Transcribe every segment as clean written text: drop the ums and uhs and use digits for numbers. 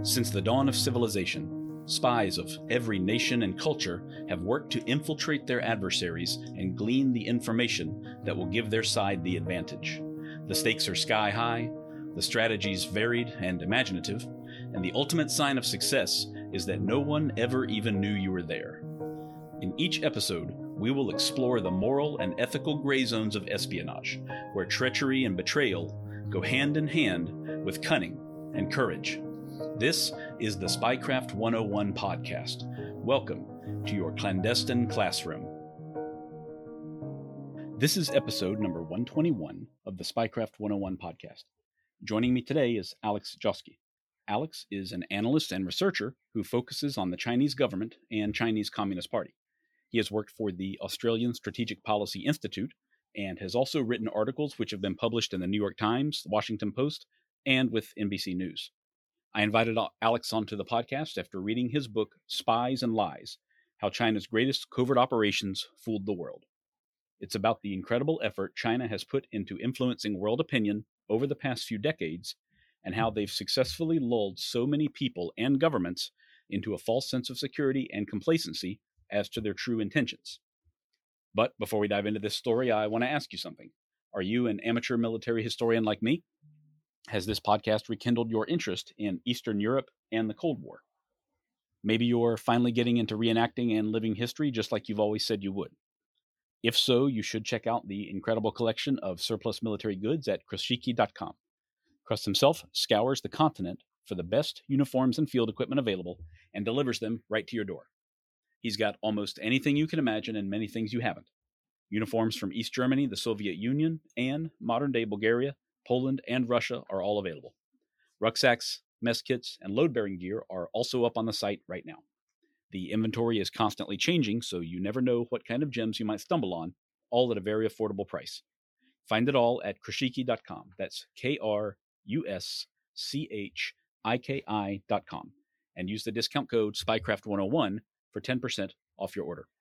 Since the dawn of civilization, spies of every nation and culture have worked to infiltrate their adversaries and glean the information that will give their side the advantage. The stakes are sky high, the strategies varied and imaginative, and the ultimate sign of success is that no one ever even knew you were there. In each episode, we will explore the moral and ethical gray zones of espionage, where treachery and betrayal go hand in hand with cunning and courage. This is the Spycraft 101 podcast. Welcome to your clandestine classroom. This is episode number 121 of the Spycraft 101 podcast. Joining me today is Alex Joske. Alex is an analyst and researcher who focuses on the Chinese government and Chinese Communist Party. He has worked for the Australian Strategic Policy Institute and has also written articles which have been published in the New York Times, the Washington Post, and with NBC News. I invited Alex onto the podcast after reading his book, Spies and Lies: How China's Greatest Covert Operations Fooled the World. It's about the incredible effort China has put into influencing world opinion over the past few decades and how they've successfully lulled so many people and governments into a false sense of security and complacency as to their true intentions. But before we dive into this story, I want to ask you something. Are you an amateur military historian like me? Has this podcast rekindled your interest in Eastern Europe and the Cold War? Maybe you're finally getting into reenacting and living history just like you've always said you would. If so, you should check out the incredible collection of surplus military goods at Krashiki.com. Krust himself scours the continent for the best uniforms and field equipment available and delivers them right to your door. He's got almost anything you can imagine and many things you haven't. Uniforms from East Germany, the Soviet Union, and modern-day Bulgaria, Poland, and Russia are all available. Rucksacks, mess kits, and load-bearing gear are also up on the site right now. The inventory is constantly changing, so you never know what kind of gems you might stumble on, all at a very affordable price. Find it all at Krashiki.com. That's KRUSCHIKI.com. And use the discount code SPYCRAFT101 for 10% off your order.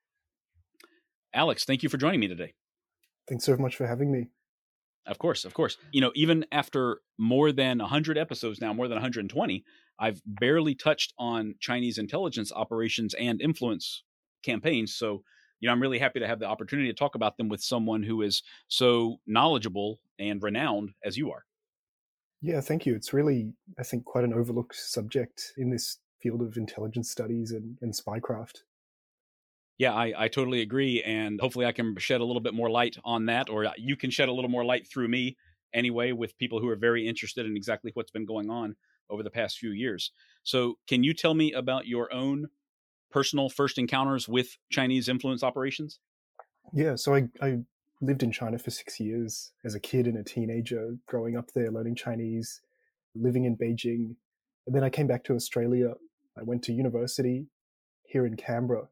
Alex, thank you for joining me today. Thanks so much for having me. Of course. You know, even after more than 100 episodes now, more than 120, I've barely touched on Chinese intelligence operations and influence campaigns. So, you know, I'm really happy to have the opportunity to talk about them with someone who is so knowledgeable and renowned as you are. Yeah, thank you. It's really, I think, quite an overlooked subject in this field of intelligence studies and spycraft. Yeah, I totally agree. And hopefully I can shed a little bit more light on that, or you can shed a little more light through me anyway, with people who are very interested in exactly what's been going on over the past few years. So can you tell me about your own personal first encounters with Chinese influence operations? Yeah, so I lived in China for 6 years as a kid and a teenager, growing up there, learning Chinese, living in Beijing. And then I came back to Australia. I went to university here in Canberra.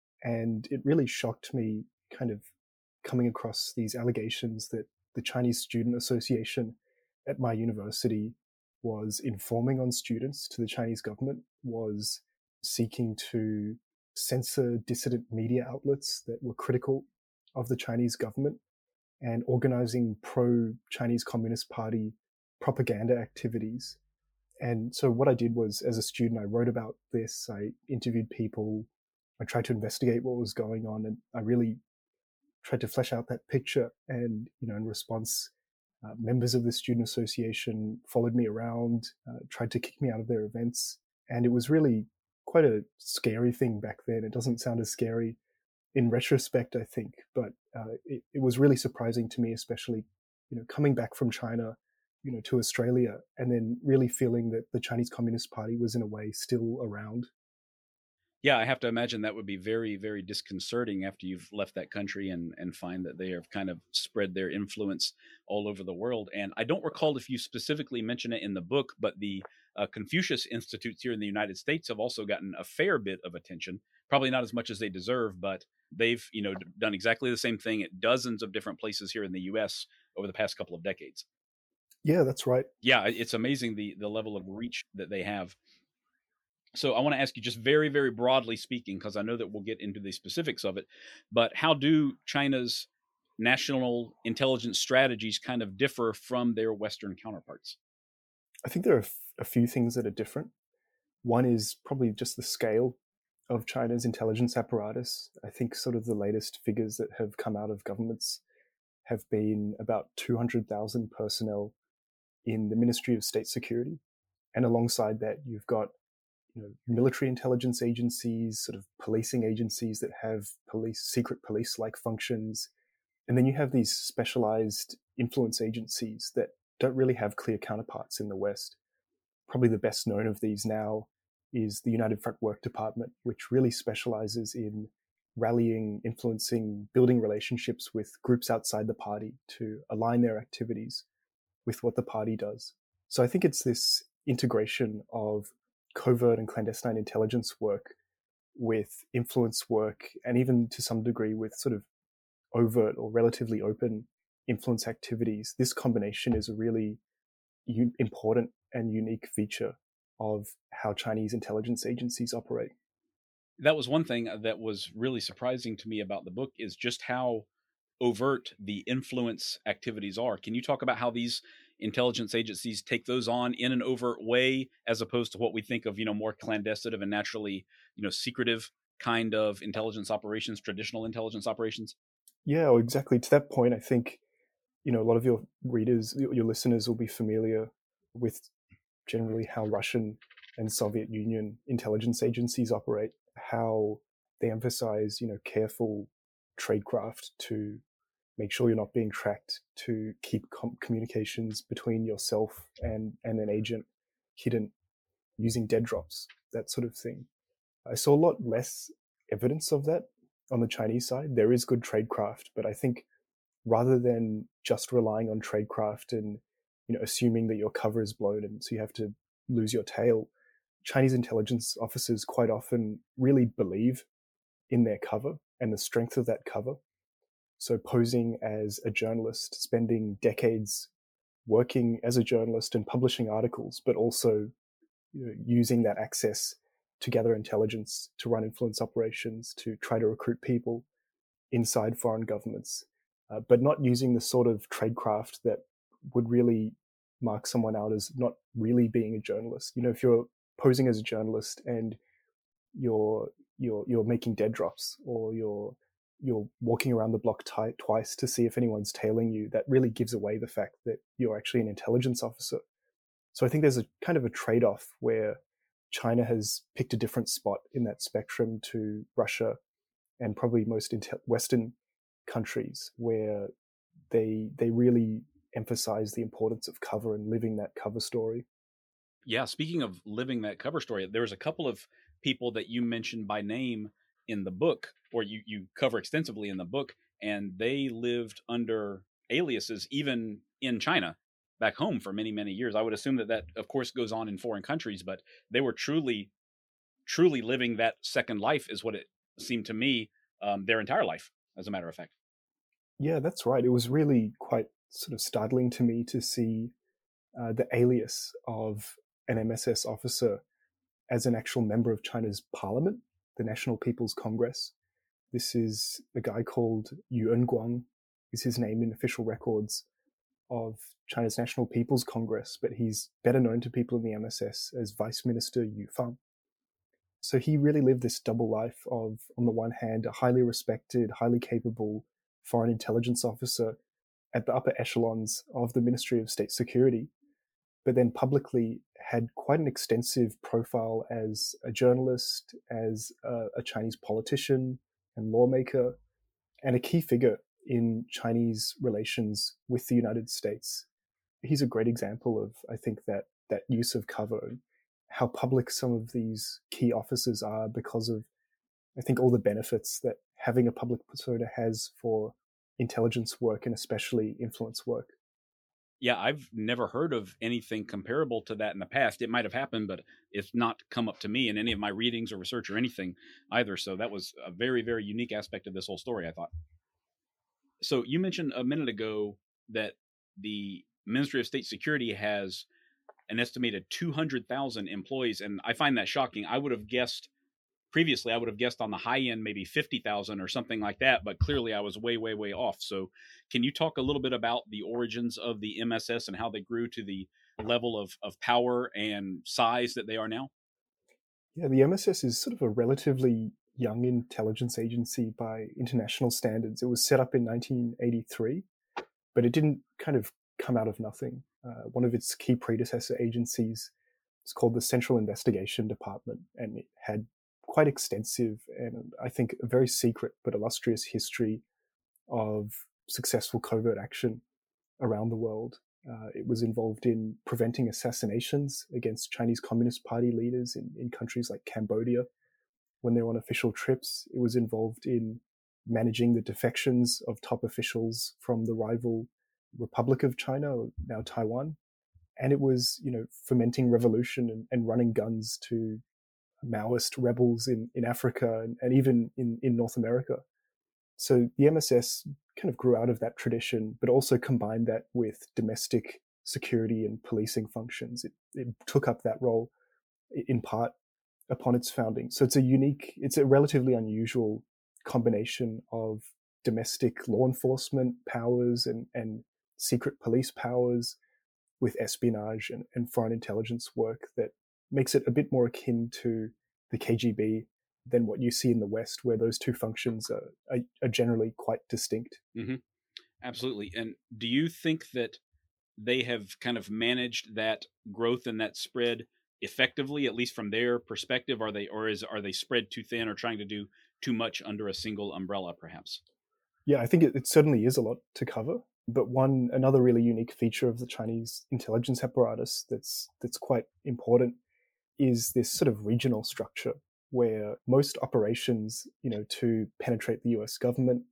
And it really shocked me kind of coming across these allegations that the Chinese Student Association at my university was informing on students to the Chinese government, was seeking to censor dissident media outlets that were critical of the Chinese government, and organizing pro-Chinese Communist Party propaganda activities. And so what I did was, as a student, I wrote about this, I interviewed people, I tried to investigate what was going on, and I really tried to flesh out that picture. And, you know, in response, members of the student association followed me around, tried to kick me out of their events. And it was really quite a scary thing back then. It doesn't sound as scary in retrospect, I think, but it was really surprising to me, especially, you know, coming back from China, you know, to Australia, and then really feeling that the Chinese Communist Party was in a way still around. Yeah, I have to imagine that would be very, very disconcerting after you've left that country and find that they have kind of spread their influence all over the world. And I don't recall if you specifically mention it in the book, but the Confucius Institutes here in the United States have also gotten a fair bit of attention, probably not as much as they deserve, but they've, you know, done exactly the same thing at dozens of different places here in the U.S. over the past couple of decades. Yeah, that's right. Yeah, it's amazing the level of reach that they have. So I want to ask you, just very, very broadly speaking, because I know that we'll get into the specifics of it, but how do China's national intelligence strategies kind of differ from their Western counterparts? I think there are a few things that are different. One is probably just the scale of China's intelligence apparatus. I think sort of the latest figures that have come out of governments have been about 200,000 personnel in the Ministry of State Security. And alongside that, you've got military intelligence agencies, sort of policing agencies that have secret police-like functions. And then you have these specialized influence agencies that don't really have clear counterparts in the West. Probably the best known of these now is the United Front Work Department, which really specializes in rallying, influencing, building relationships with groups outside the party to align their activities with what the party does. So I think it's this integration of covert and clandestine intelligence work with influence work, and even to some degree with sort of overt or relatively open influence activities. This combination is a really important and unique feature of how Chinese intelligence agencies operate. That was one thing that was really surprising to me about the book, is just how overt the influence activities are. Can you talk about how these intelligence agencies take those on in an overt way, as opposed to what we think of, more clandestine and naturally, secretive kind of intelligence operations, traditional intelligence operations? Yeah, well, exactly. To that point, I think a lot of your readers, your listeners, will be familiar with generally how Russian and Soviet Union intelligence agencies operate, how they emphasize, careful tradecraft to make sure you're not being tracked, to keep communications between yourself and an agent hidden using dead drops, that sort of thing. I saw a lot less evidence of that on the Chinese side. There is good tradecraft, but I think rather than just relying on tradecraft and assuming that your cover is blown and so you have to lose your tail, Chinese intelligence officers quite often really believe in their cover and the strength of that cover. So posing as a journalist, spending decades working as a journalist and publishing articles, but also using that access to gather intelligence, to run influence operations, to try to recruit people inside foreign governments, but not using the sort of tradecraft that would really mark someone out as not really being a journalist. If you're posing as a journalist and you're making dead drops, or you're walking around the block twice to see if anyone's tailing you, that really gives away the fact that you're actually an intelligence officer. So I think there's a kind of a trade-off where China has picked a different spot in that spectrum to Russia and probably most Western countries, where they really emphasize the importance of cover and living that cover story. Yeah, speaking of living that cover story, there was a couple of people that you mentioned by name in the book, or you cover extensively in the book, and they lived under aliases even in China, back home, for many, many years. I would assume that of course goes on in foreign countries, but they were truly, truly living that second life, is what it seemed to me, their entire life, as a matter of fact. Yeah, that's right. It was really quite sort of startling to me to see the alias of an MSS officer as an actual member of China's parliament, the National People's Congress. This is a guy called Yuan Guang, is his name in official records of China's National People's Congress, but he's better known to people in the MSS as Vice Minister Yu Fang. So he really lived this double life of, on the one hand, a highly respected, highly capable foreign intelligence officer at the upper echelons of the Ministry of State Security, but then publicly had quite an extensive profile as a journalist, as a Chinese politician and lawmaker, and a key figure in Chinese relations with the United States. He's a great example of, I think, that use of cover and how public some of these key officers are because of, I think, all the benefits that having a public persona has for intelligence work and especially influence work. Yeah, I've never heard of anything comparable to that in the past. It might have happened, but it's not come up to me in any of my readings or research or anything either. So that was a very, very unique aspect of this whole story, I thought. So you mentioned a minute ago that the Ministry of State Security has an estimated 200,000 employees, and I find that shocking. I would have guessed previously, I would have guessed on the high end, maybe 50,000 or something like that, but clearly I was way, way, way off. So can you talk a little bit about the origins of the MSS and how they grew to the level of power and size that they are now? Yeah, the MSS is sort of a relatively young intelligence agency by international standards. It was set up in 1983, but it didn't kind of come out of nothing. One of its key predecessor agencies is called the Central Investigation Department, and it had quite extensive and I think a very secret but illustrious history of successful covert action around the world. It was involved in preventing assassinations against Chinese Communist Party leaders in countries like Cambodia when they were on official trips. It was involved in managing the defections of top officials from the rival Republic of China, now Taiwan. And it was, fomenting revolution and running guns to Maoist rebels in Africa and even in North America. So the MSS kind of grew out of that tradition, but also combined that with domestic security and policing functions. It took up that role in part upon its founding. So it's a relatively unusual combination of domestic law enforcement powers and secret police powers with espionage and foreign intelligence work that makes it a bit more akin to the KGB than what you see in the West, where those two functions are generally quite distinct. Mm-hmm. Absolutely. And do you think that they have kind of managed that growth and that spread effectively, at least from their perspective? Are they spread too thin or trying to do too much under a single umbrella, perhaps? Yeah, I think it certainly is a lot to cover. But another really unique feature of the Chinese intelligence apparatus that's quite important is this sort of regional structure where most operations, to penetrate the US government,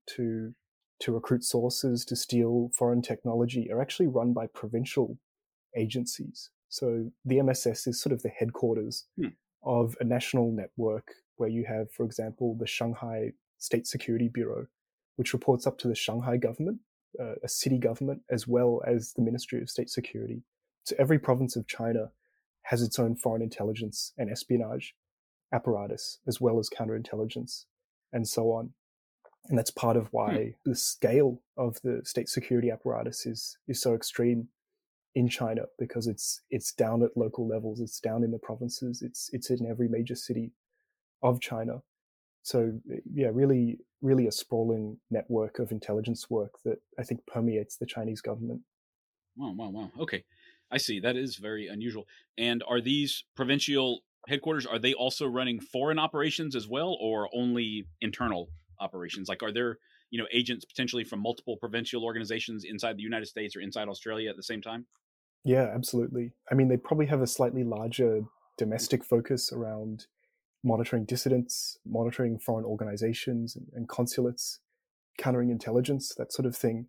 to recruit sources, to steal foreign technology, are actually run by provincial agencies. So the MSS is sort of the headquarters of a national network where you have, for example, the Shanghai State Security Bureau, which reports up to the Shanghai government, a city government, as well as the Ministry of State Security. So every province of China has its own foreign intelligence and espionage apparatus, as well as counterintelligence, and so on. And that's part of why the scale of the state security apparatus is so extreme in China, because it's down at local levels, it's down in the provinces, it's in every major city of China. So yeah, really, really a sprawling network of intelligence work that I think permeates the Chinese government. Wow. Okay. I see. That is very unusual. And are these provincial headquarters, are they also running foreign operations as well, or only internal operations? Like, are there, agents potentially from multiple provincial organizations inside the United States or inside Australia at the same time? Yeah, absolutely. I mean, they probably have a slightly larger domestic focus around monitoring dissidents, monitoring foreign organizations and consulates, countering intelligence, that sort of thing.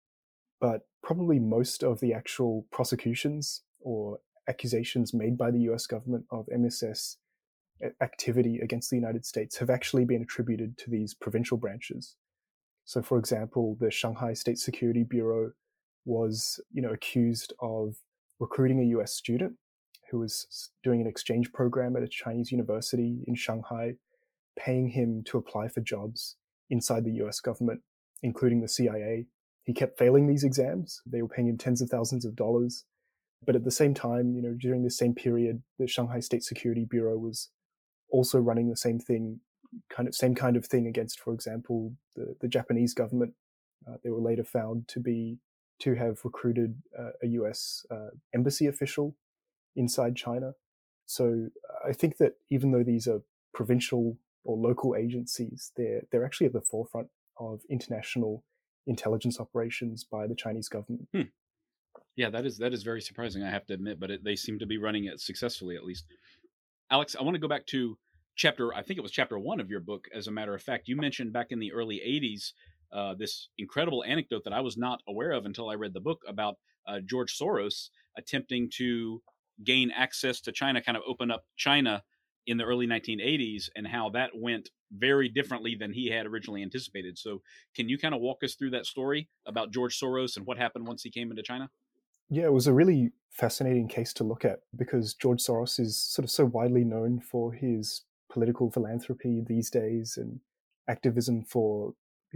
But probably most of the actual prosecutions or accusations made by the US government of MSS activity against the United States have actually been attributed to these provincial branches. So, for example, the Shanghai State Security Bureau was, accused of recruiting a US student who was doing an exchange program at a Chinese university in Shanghai, paying him to apply for jobs inside the US government, including the CIA. He kept failing these exams. They were paying him tens of thousands of dollars. But at the same time, during the same period, the Shanghai State Security Bureau was also running the same kind of thing against, for example, the Japanese government. They were later found to have recruited a US embassy official inside China. So I think that even though these are provincial or local agencies, they're actually at the forefront of international intelligence operations by the Chinese government. Yeah, that is very surprising, I have to admit, but they seem to be running it successfully, at least. Alex, I want to go back to I think it was chapter 1 of your book. As a matter of fact, you mentioned back in the early 80s this incredible anecdote that I was not aware of until I read the book about George Soros attempting to gain access to China, kind of open up China in the early 1980s, and how that went very differently than he had originally anticipated. So can you kind of walk us through that story about George Soros and what happened once he came into China? Yeah, it was a really fascinating case to look at because George Soros is sort of so widely known for his political philanthropy these days and activism for,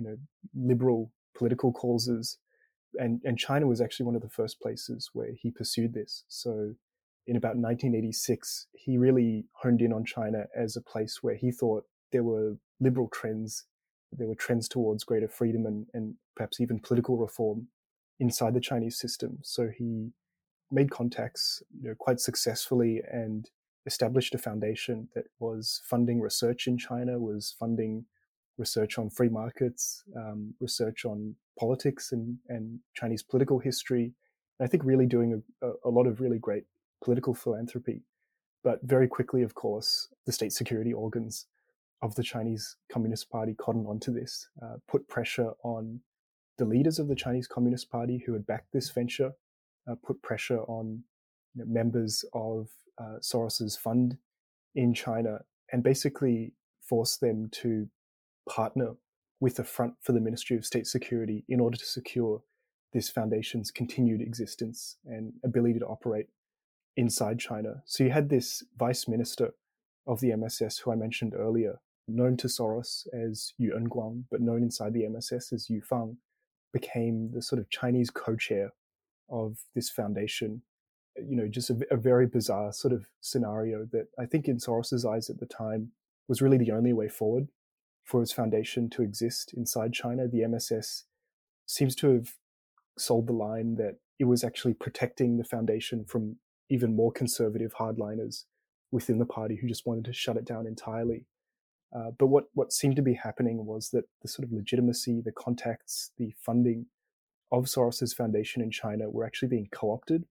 liberal political causes. And China was actually one of the first places where he pursued this. So in about 1986, he really honed in on China as a place where he thought there were liberal trends, there were trends towards greater freedom and perhaps even political reform inside the Chinese system. So he made contacts, quite successfully, and established a foundation that was funding research in China, was funding research on free markets, research on politics and Chinese political history. And I think really doing a lot of really great political philanthropy. But very quickly, of course, the state security organs of the Chinese Communist Party cottoned onto this, put pressure on the leaders of the Chinese Communist Party who had backed this venture, put pressure on members of Soros's fund in China, and basically forced them to partner with the Front for the Ministry of State Security in order to secure this foundation's continued existence and ability to operate inside China. So you had this vice minister of the MSS, who I mentioned earlier, known to Soros as Yu Enguang, but known inside the MSS as Yu Fang, became the sort of Chinese co-chair of this foundation. Just a very bizarre sort of scenario that I think in Soros's eyes at the time was really the only way forward for his foundation to exist inside China. The MSS seems to have sold the line that it was actually protecting the foundation from even more conservative hardliners within the party who just wanted to shut it down entirely. But what seemed to be happening was that the sort of legitimacy, the contacts, the funding of Soros's foundation in China were actually being co-opted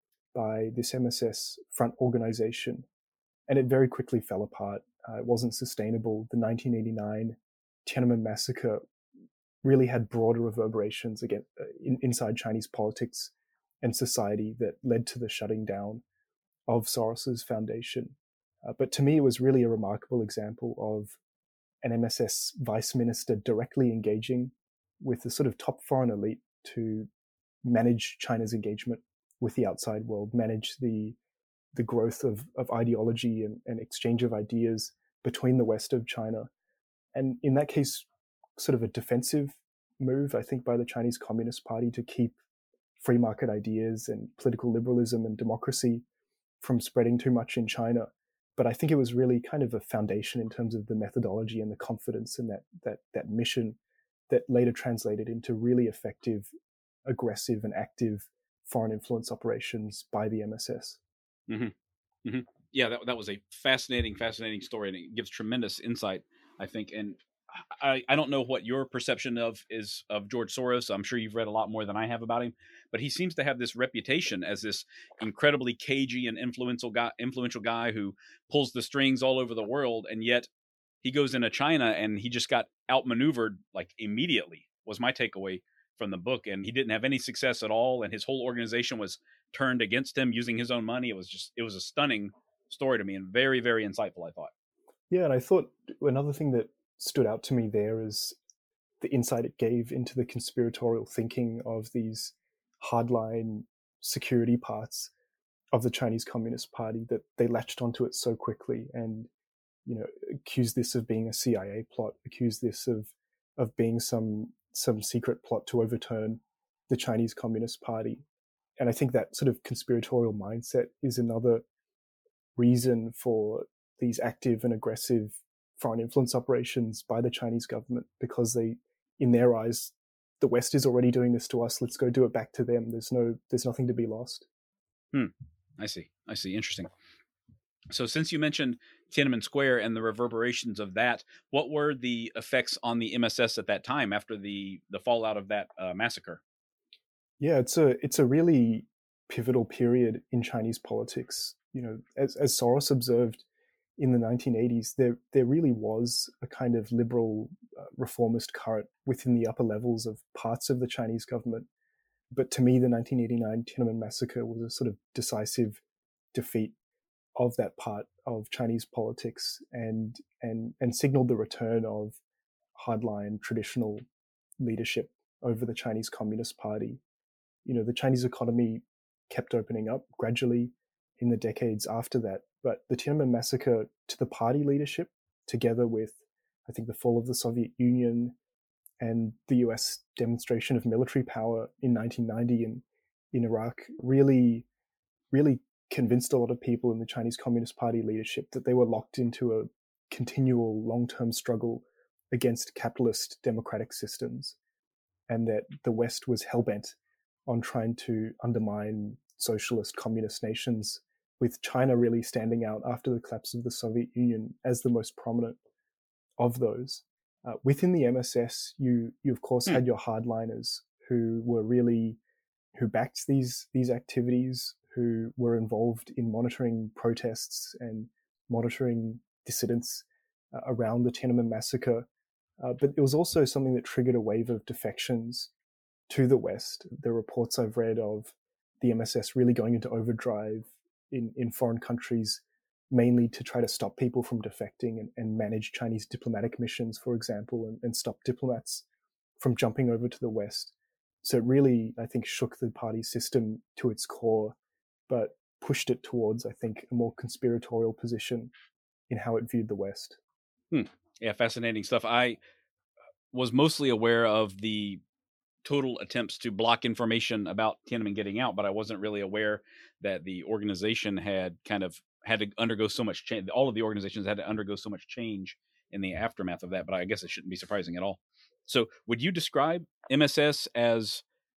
by this MSS front organization. And it very quickly fell apart. It wasn't sustainable. The 1989 Tiananmen massacre really had broader reverberations again inside Chinese politics and society that led to the shutting down of Soros's foundation. But to me, it was really a remarkable example of an MSS vice minister directly engaging with the sort of top foreign elite to manage China's engagement with the outside world, manage the growth of ideology and exchange of ideas between the West of China. And in that case, sort of a defensive move, I think, by the Chinese Communist Party to keep free market ideas and political liberalism and democracy from spreading too much in China. But I think it was really kind of a foundation in terms of the methodology and the confidence in that mission that later translated into really effective, aggressive, and active foreign influence operations by the MSS. Mm-hmm. Mm-hmm. Yeah, that was a fascinating story, and it gives tremendous insight, I think. And I don't know what your perception is of George Soros. I'm sure you've read a lot more than I have about him, but he seems to have this reputation as this incredibly cagey and influential guy who pulls the strings all over the world, and yet he goes into China and he just got outmaneuvered like immediately. Was my takeaway from the book, and he didn't have any success at all, and his whole organization was turned against him using his own money. It was a stunning story to me and very, very insightful, I thought. Yeah, and I thought another thing that stood out to me there is the insight it gave into the conspiratorial thinking of these hardline security parts of the Chinese Communist Party, that they latched onto it so quickly and accused this of being a CIA plot, accused this of being some secret plot to overturn the Chinese Communist Party. And I think that sort of conspiratorial mindset is another reason for these active and aggressive foreign influence operations by the Chinese government, because they, in their eyes, the West is already doing this to us. Let's go do it back to them. There's nothing to be lost. I see. Interesting. So since you mentioned Tiananmen Square and the reverberations of that, what were the effects on the MSS at that time after the fallout of that massacre? Yeah, it's a really pivotal period in Chinese politics. As Soros observed in the 1980s, there really was a kind of liberal reformist current within the upper levels of parts of the Chinese government. But to me, the 1989 Tiananmen massacre was a sort of decisive defeat of that part of Chinese politics and signaled the return of hardline traditional leadership over the Chinese Communist Party. The Chinese economy kept opening up gradually in the decades after that, but the Tiananmen massacre to the party leadership, together with, I think, the fall of the Soviet Union and the US demonstration of military power in 1990 in Iraq, really convinced a lot of people in the Chinese Communist Party leadership that they were locked into a continual long-term struggle against capitalist democratic systems, and that the West was hell-bent on trying to undermine socialist communist nations, with China really standing out after the collapse of the Soviet Union as the most prominent of those. Within the MSS, you of course had your hardliners who backed these activities, who were involved in monitoring protests and monitoring dissidents around the Tiananmen massacre. But it was also something that triggered a wave of defections to the West. The reports I've read of the MSS really going into overdrive in foreign countries, mainly to try to stop people from defecting and manage Chinese diplomatic missions, for example, and stop diplomats from jumping over to the West. So it really, I think, shook the party system to its core, but pushed it towards, I think, a more conspiratorial position in how it viewed the West. Yeah, fascinating stuff. I was mostly aware of the total attempts to block information about Tiananmen getting out, but I wasn't really aware that the organization had to undergo so much change. All of the organizations had to undergo so much change in the aftermath of that, but I guess it shouldn't be surprising at all. So would you describe MSS as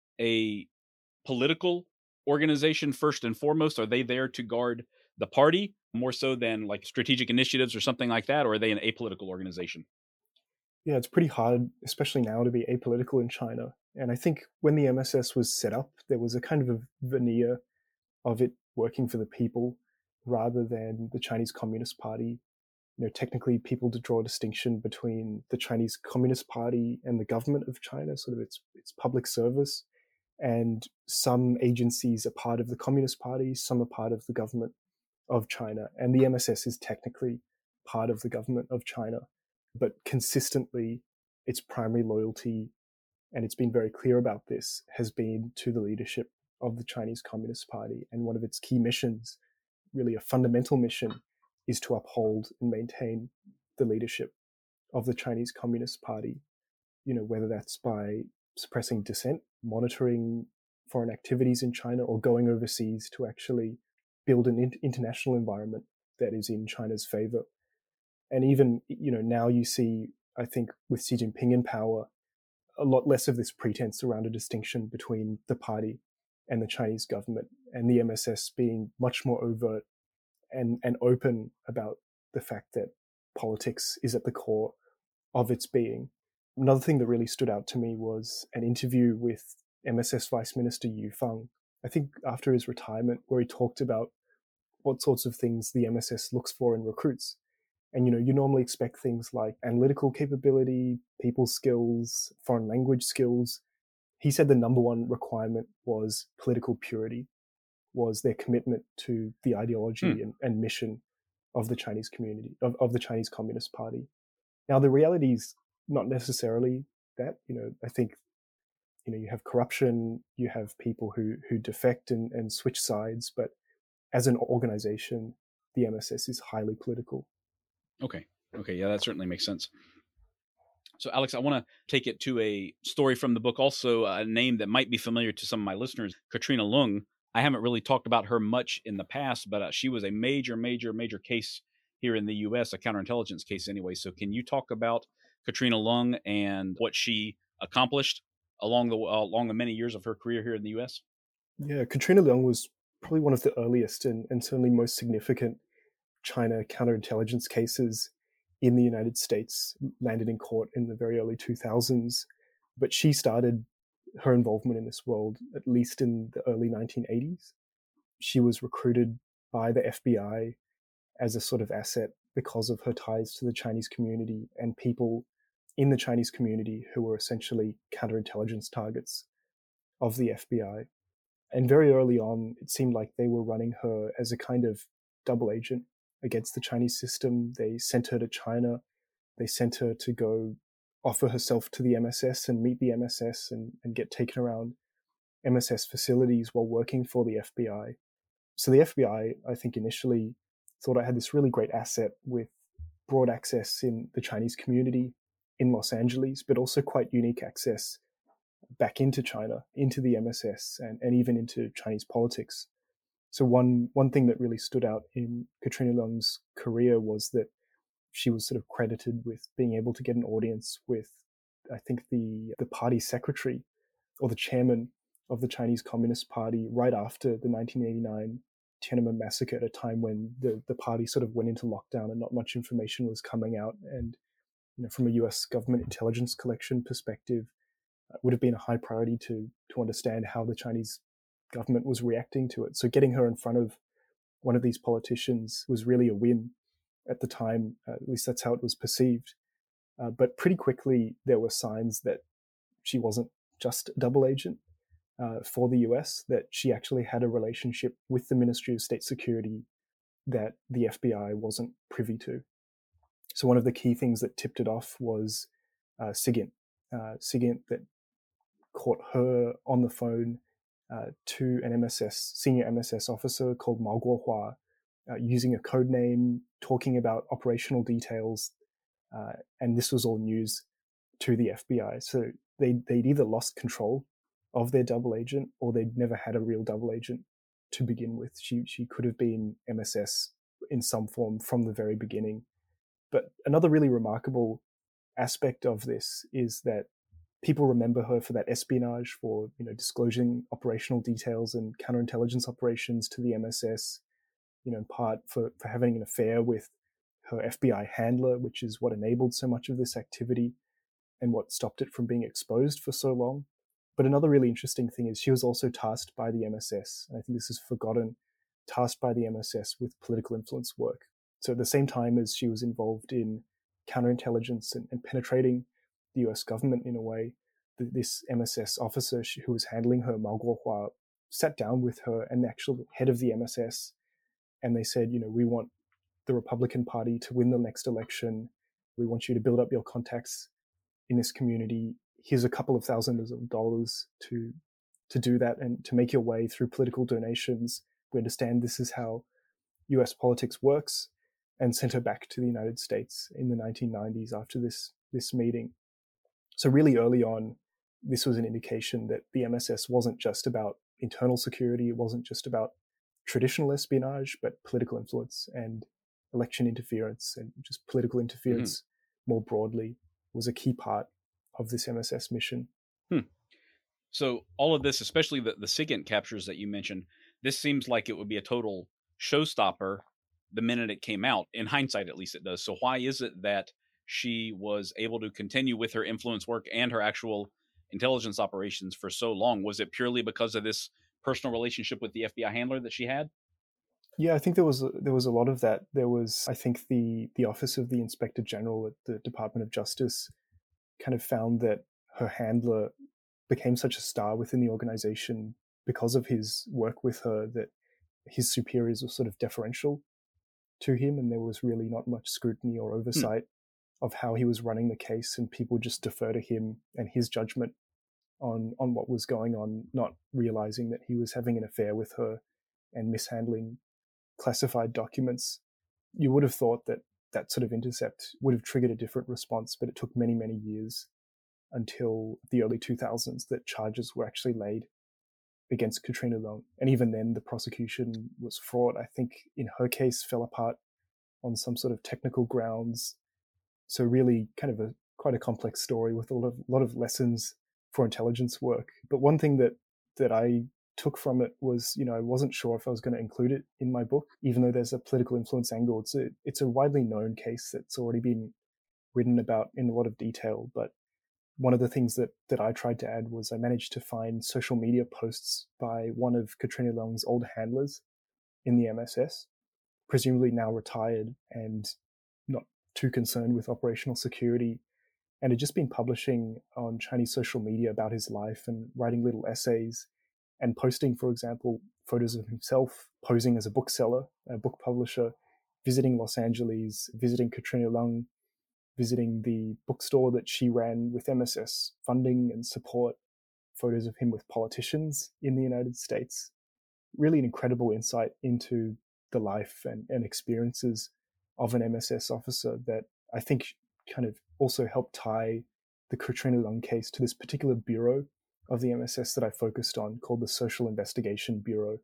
a political organization first and foremost? Are they there to guard the party more so than like strategic initiatives or something like that? Or are they an apolitical organization? Yeah, it's pretty hard, especially now, to be apolitical in China. And I think when the MSS was set up, there was a kind of a veneer of it working for the people rather than the Chinese Communist Party. Technically, people to draw a distinction between the Chinese Communist Party and the government of China, sort of its public service. And some agencies are part of the Communist Party, some are part of the government of China. And the MSS is technically part of the government of China. But consistently, its primary loyalty, and it's been very clear about this, has been to the leadership of the Chinese Communist Party. And one of its key missions, really a fundamental mission, is to uphold and maintain the leadership of the Chinese Communist Party, whether that's by suppressing dissent, monitoring foreign activities in China, or going overseas to actually build an international environment that is in China's favor. And even, now you see, I think, with Xi Jinping in power, a lot less of this pretense around a distinction between the party and the Chinese government, and the MSS being much more overt and open about the fact that politics is at the core of its being. Another thing that really stood out to me was an interview with MSS Vice Minister Yu Feng, I think after his retirement, where he talked about what sorts of things the MSS looks for in recruits. And, you normally expect things like analytical capability, people skills, foreign language skills. He said the number one requirement was political purity, was their commitment to the ideology and mission of the Chinese community, of the Chinese Communist Party. Now, the reality is not necessarily that. I think, you have corruption, you have people who defect and switch sides, but as an organization, the MSS is highly political. Okay. Yeah, that certainly makes sense. So, Alex, I want to take it to a story from the book, also a name that might be familiar to some of my listeners, Katrina Leung. I haven't really talked about her much in the past, but she was a major case here in the U.S., a counterintelligence case anyway. So can you talk about Katrina Leung and what she accomplished along the many years of her career here in the U.S.? Yeah, Katrina Leung was probably one of the earliest and certainly most significant China counterintelligence cases in the United States, landed in court in the very early 2000s. But she started her involvement in this world at least in the early 1980s. She was recruited by the FBI as a sort of asset because of her ties to the Chinese community and people in the Chinese community who were essentially counterintelligence targets of the FBI. And very early on, it seemed like they were running her as a kind of double agent against the Chinese system. They sent her to China. They sent her to go offer herself to the MSS and meet the MSS and get taken around MSS facilities while working for the FBI. So the FBI, I think, initially thought I had this really great asset with broad access in the Chinese community in Los Angeles, but also quite unique access back into China, into the MSS, and even into Chinese politics. So one thing that really stood out in Katrina Leung's career was that she was sort of credited with being able to get an audience with, I think, the party secretary or the chairman of the Chinese Communist Party right after the 1989 Tiananmen massacre, at a time when the party sort of went into lockdown and not much information was coming out. And from a US government intelligence collection perspective, it would have been a high priority to understand how the Chinese government was reacting to it. So getting her in front of one of these politicians was really a win at the time. At least that's how it was perceived. But pretty quickly, there were signs that she wasn't just a double agent for the US, that she actually had a relationship with the Ministry of State Security that the FBI wasn't privy to. So one of the key things that tipped it off was SIGINT. SIGINT that caught her on the phone to an senior MSS officer called Mao Guohua, using a code name, talking about operational details, and this was all news to the FBI. So they'd either lost control of their double agent, or they'd never had a real double agent to begin with. She could have been MSS in some form from the very beginning. But another really remarkable aspect of this is that people remember her for that espionage, for disclosing operational details and counterintelligence operations to the MSS, in part for having an affair with her FBI handler, which is what enabled so much of this activity and what stopped it from being exposed for so long. But another really interesting thing is she was also tasked by the MSS, and I think this is forgotten, tasked by the MSS with political influence work. So at the same time as she was involved in counterintelligence and penetrating the US government in a way, this MSS officer who was handling her, Mao Guohua, sat down with her and the actual head of the MSS, and they said, we want the Republican Party to win the next election. We want you to build up your contacts in this community. Here's a couple of thousands of dollars to do that and to make your way through political donations. We understand this is how US politics works, and sent her back to the United States in the 1990s after this meeting. So really early on, this was an indication that the MSS wasn't just about internal security. It wasn't just about traditional espionage, but political influence and election interference, and just political interference more broadly was a key part of this MSS mission. So all of this, especially the SIGINT captures that you mentioned, this seems like it would be a total showstopper the minute it came out. In hindsight, at least it does. So why is it that she was able to continue with her influence work and her actual intelligence operations for so long? Was it purely because of this personal relationship with the FBI handler that she had? Yeah, I think there was a lot of that. There was, I think, the Office of the Inspector General at the Department of Justice kind of found that her handler became such a star within the organization because of his work with her, that his superiors were sort of deferential to him, and there was really not much scrutiny or oversight of how he was running the case, and people just defer to him and his judgment on what was going on, not realizing that he was having an affair with her and mishandling classified documents. You would have thought that that sort of intercept would have triggered a different response, but it took many, many years until the early 2000s that charges were actually laid against Katrina Leung. And even then, the prosecution was fraught. I think in her case fell apart on some sort of technical grounds. So really kind of quite a complex story with a lot of lessons for intelligence work. But one thing that I took from it was, I wasn't sure if I was going to include it in my book, even though there's a political influence angle. It's a widely known case that's already been written about in a lot of detail. But one of the things that I tried to add was I managed to find social media posts by one of Katrina Leung's old handlers in the MSS, presumably now retired and not too concerned with operational security, and had just been publishing on Chinese social media about his life and writing little essays and posting, for example, photos of himself posing as a bookseller, a book publisher, visiting Los Angeles, visiting Katrina Leung, visiting the bookstore that she ran with MSS funding and support, photos of him with politicians in the United States. Really an incredible insight into the life and experiences of an MSS officer that I think kind of also helped tie the Katrina Leung case to this particular bureau of the MSS that I focused on, called the Social Investigation Bureau,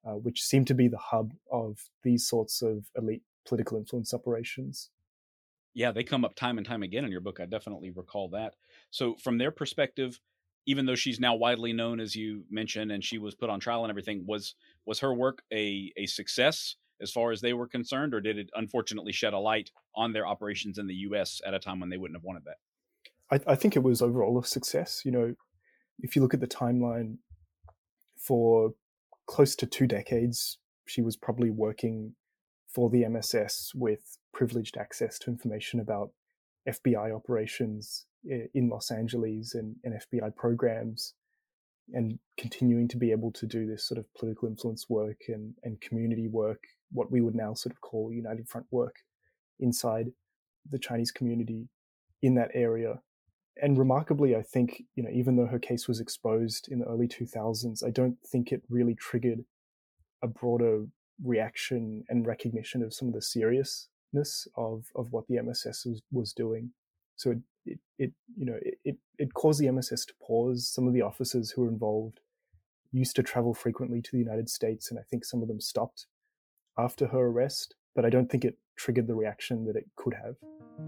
which seemed to be the hub of these sorts of elite political influence operations. Yeah, they come up time and time again in your book. I definitely recall that. So from their perspective, even though she's now widely known, as you mentioned, and she was put on trial and everything, was her work a success as far as they were concerned, or did it unfortunately shed a light on their operations in the U.S. at a time when they wouldn't have wanted that? I think it was overall a success. If you look at the timeline, for close to 2 decades, she was probably working for the MSS with privileged access to information about FBI operations in Los Angeles and FBI programs, and continuing to be able to do this sort of political influence work and community work, what we would now sort of call United Front work inside the Chinese community in that area. And remarkably, I think, even though her case was exposed in the early 2000s, I don't think it really triggered a broader reaction and recognition of some of the seriousness of what the MSS was doing. So it caused the MSS to pause. Some of the officers who were involved used to travel frequently to the United States, and I think some of them stopped after her arrest, but I don't think it triggered the reaction that it could have.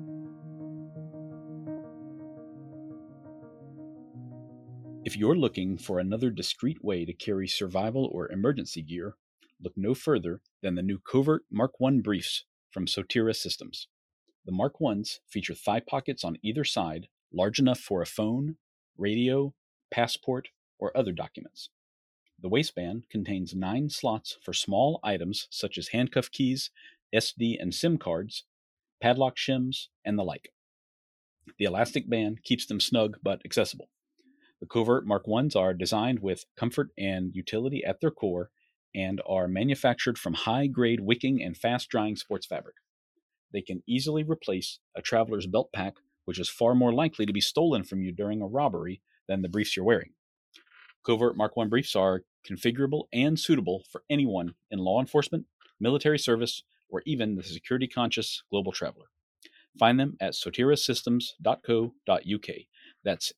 If you're looking for another discreet way to carry survival or emergency gear, look no further than the new Covert Mark I briefs from Sotira Systems. The Mark Is feature thigh pockets on either side, large enough for a phone, radio, passport, or other documents. The waistband contains 9 slots for small items such as handcuff keys, SD and SIM cards, padlock shims, and the like. The elastic band keeps them snug but accessible. The Covert Mark Is are designed with comfort and utility at their core and are manufactured from high-grade wicking and fast-drying sports fabric. They can easily replace a traveler's belt pack, which is far more likely to be stolen from you during a robbery than the briefs you're wearing. Covert Mark I briefs are configurable and suitable for anyone in law enforcement, military service, or even the security-conscious global traveler. Find them at sotirasystems.co.uk. That's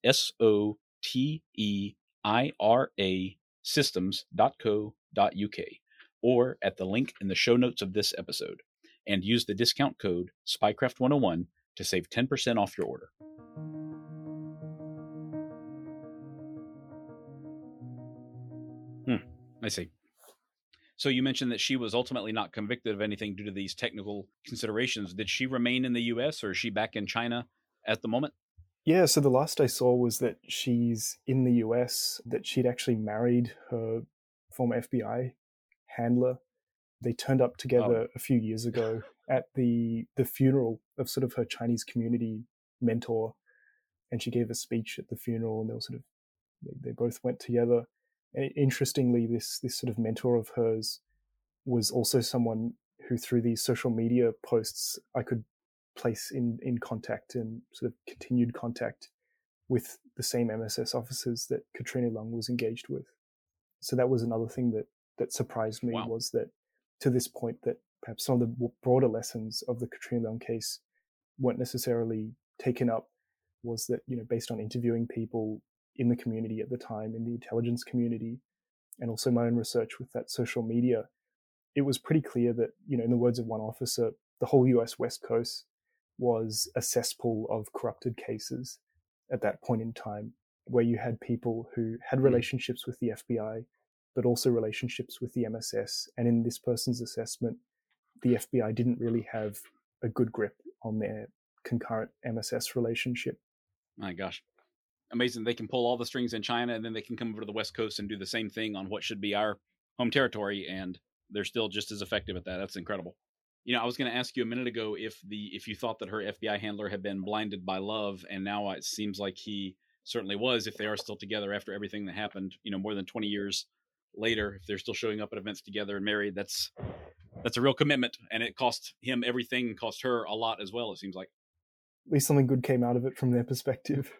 SOTEIRA systems.co.uk, or at the link in the show notes of this episode, and use the discount code SPYCRAFT101 to save 10% off your order. I see. So you mentioned that she was ultimately not convicted of anything due to these technical considerations. Did she remain in the U.S. or is she back in China at the moment? Yeah, so the last I saw was that she's in the US, that she'd actually married her former FBI handler. They turned up together a few years ago at the funeral of sort of her Chinese community mentor, and she gave a speech at the funeral, and they both went together. And interestingly, this sort of mentor of hers was also someone who, through these social media posts, I could place in contact and sort of continued contact with the same MSS officers that Katrina Leung was engaged with. So that was another thing that surprised me. Wow. Was that to this point that perhaps some of the broader lessons of the Katrina Leung case weren't necessarily taken up, was that, based on interviewing people in the community at the time, in the intelligence community, and also my own research with that social media, it was pretty clear that, in the words of one officer, the whole US West Coast was a cesspool of corrupted cases at that point in time, where you had people who had relationships with the FBI, but also relationships with the MSS. And in this person's assessment, the FBI didn't really have a good grip on their concurrent MSS relationship. My gosh. Amazing. They can pull all the strings in China, and then they can come over to the West Coast and do the same thing on what should be our home territory, and they're still just as effective at that. That's incredible. I was going to ask you a minute ago if you thought that her FBI handler had been blinded by love, and now it seems like he certainly was, if they are still together after everything that happened, more than 20 years later. If they're still showing up at events together and married, that's a real commitment, and it cost him everything, cost her a lot as well, it seems like. At least something good came out of it from their perspective.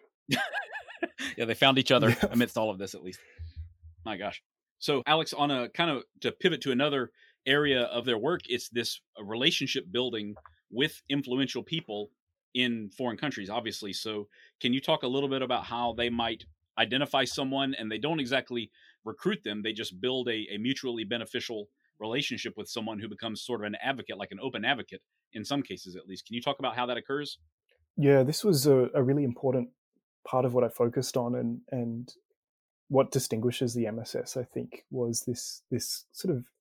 Yeah, they found each other amidst all of this, at least. My gosh. So, Alex, on a kind of to pivot to another area of their work, it's this relationship building with influential people in foreign countries, obviously. So can you talk a little bit about how they might identify someone, and they don't exactly recruit them. They just build a mutually beneficial relationship with someone who becomes sort of an advocate, like an open advocate in some cases, at least. Can you talk about how that occurs? Yeah, this was a really important part of what I focused on, and what distinguishes the MSS, I think, was this sort of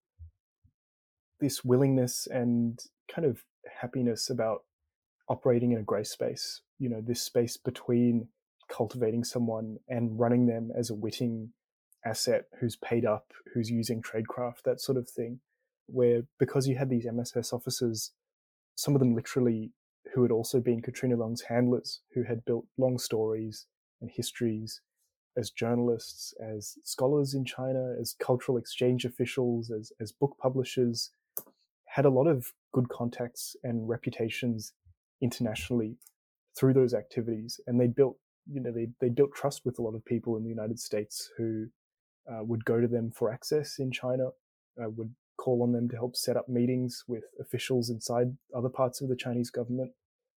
this willingness and kind of happiness about operating in a gray space. You know, this space between cultivating someone and running them as a witting asset who's paid up, who's using tradecraft, that sort of thing. Where because you had these MSS officers, some of them literally who had also been Katrina Long's handlers, who had built long stories and histories as journalists, as scholars in China, as cultural exchange officials, as book publishers, had a lot of good contacts and reputations internationally through those activities, and they built, they built trust with a lot of people in the United States who would go to them for access in China, would call on them to help set up meetings with officials inside other parts of the Chinese government,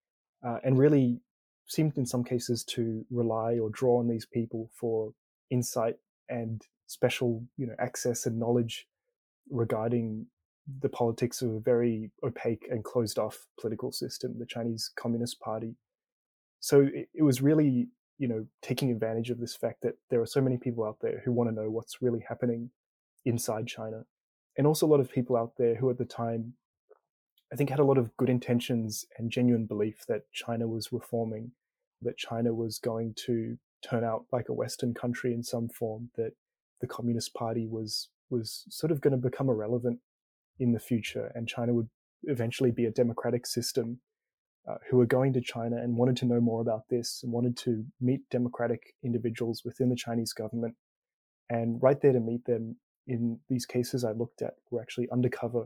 and really seemed in some cases to rely or draw on these people for insight and special, access and knowledge regarding the politics of a very opaque and closed off political system, the Chinese Communist Party. So it was really, taking advantage of this fact that there are so many people out there who want to know what's really happening inside China. And also a lot of people out there who at the time, I think, had a lot of good intentions and genuine belief that China was reforming, that China was going to turn out like a Western country in some form, that the Communist Party was sort of going to become irrelevant in the future, and China would eventually be a democratic system, who were going to China and wanted to know more about this and wanted to meet democratic individuals within the Chinese government. And right there to meet them in these cases I looked at were actually undercover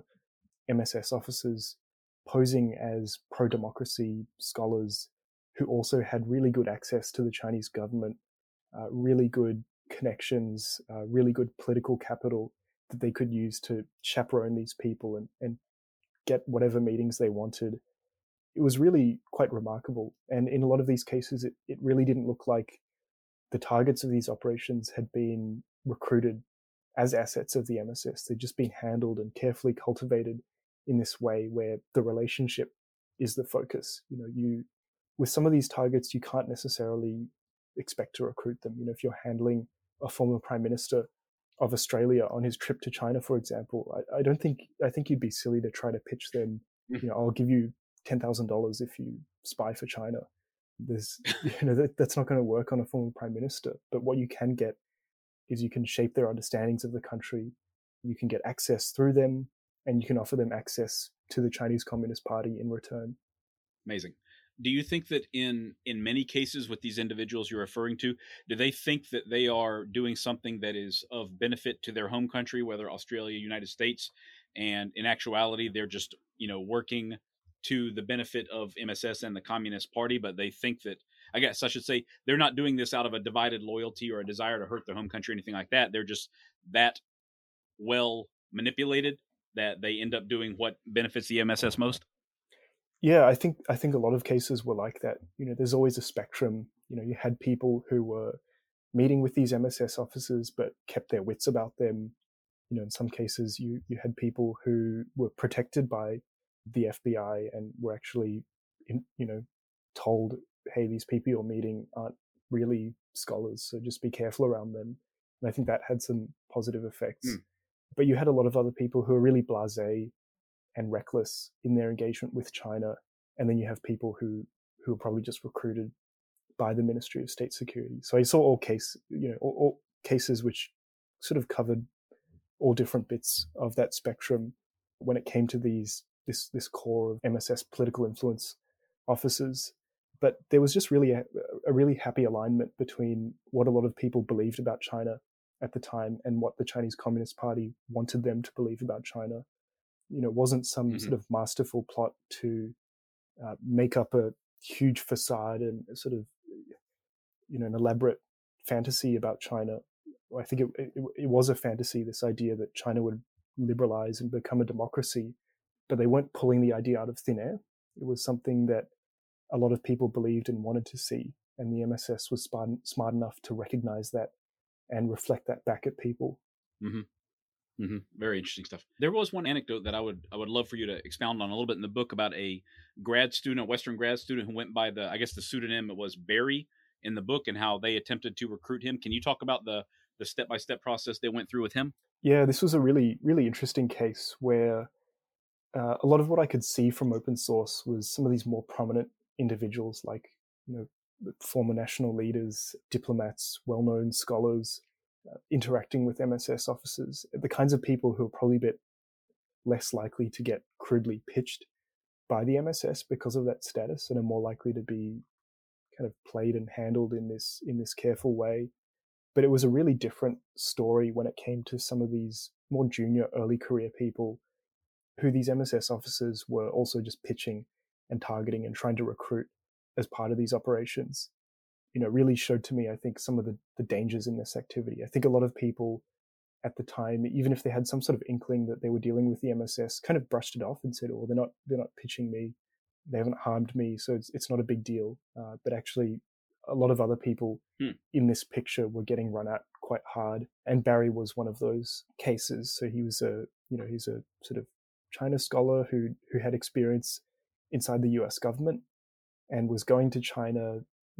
MSS officers posing as pro-democracy scholars who also had really good access to the Chinese government, really good connections, really good political capital that they could use to chaperone these people and get whatever meetings they wanted. It was really quite remarkable. And in a lot of these cases, it really didn't look like the targets of these operations had been recruited as assets of the MSS. They'd just been handled and carefully cultivated in this way where the relationship is the focus. With some of these targets, you can't necessarily expect to recruit them. If you're handling a former prime minister of Australia on his trip to China, for example, I think you'd be silly to try to pitch them, I'll give you $10,000 if you spy for China. That's not going to work on a former prime minister. But what you can get is you can shape their understandings of the country. You can get access through them, and you can offer them access to the Chinese Communist Party in return. Amazing. Do you think that in many cases with these individuals you're referring to, do they think that they are doing something that is of benefit to their home country, whether Australia, United States, and in actuality they're just, working to the benefit of MSS and the Communist Party, but they think that, I guess I should say, they're not doing this out of a divided loyalty or a desire to hurt their home country or anything like that. They're just that well manipulated that they end up doing what benefits the MSS most? Yeah, I think a lot of cases were like that. There's always a spectrum. You had people who were meeting with these MSS officers but kept their wits about them. In some cases, you had people who were protected by the FBI and were actually, told, hey, these people you're meeting aren't really scholars, so just be careful around them. And I think that had some positive effects. But you had a lot of other people who are really blasé and reckless in their engagement with China. And then you have people who are probably just recruited by the Ministry of State Security. So I saw all cases which sort of covered all different bits of that spectrum when it came to this core of MSS political influence officers. But there was just really a really happy alignment between what a lot of people believed about China at the time and what the Chinese Communist Party wanted them to believe about China. It wasn't some sort of masterful plot to make up a huge facade and sort of, an elaborate fantasy about China. I think it was a fantasy, this idea that China would liberalize and become a democracy, but they weren't pulling the idea out of thin air. It was something that a lot of people believed and wanted to see, and the MSS was smart enough to recognize that and reflect that back at people. Mm-hmm. Mm-hmm. Very interesting stuff. There was one anecdote that I would love for you to expound on a little bit in the book about a grad student, a Western grad student who went by the pseudonym was Barry in the book, and how they attempted to recruit him. Can you talk about the step-by-step process they went through with him? Yeah, this was a really, really interesting case where a lot of what I could see from open source was some of these more prominent individuals, like, you know, former national leaders, diplomats, well-known scholars, interacting with MSS officers, the kinds of people who are probably a bit less likely to get crudely pitched by the MSS because of that status, and are more likely to be kind of played and handled in this careful way. But it was a really different story when it came to some of these more junior early career people who these MSS officers were also just pitching and targeting and trying to recruit as part of these operations. Really showed to me, I think, some of the dangers in this activity. I think a lot of people at the time, even if they had some sort of inkling that they were dealing with the MSS, kind of brushed it off and said, "Oh, they're not pitching me, they haven't harmed me, so it's not a big deal." But actually, a lot of other people in this picture were getting run at quite hard, and Barry was one of those cases. So he's a sort of China scholar who had experience inside the U.S. government and was going to China,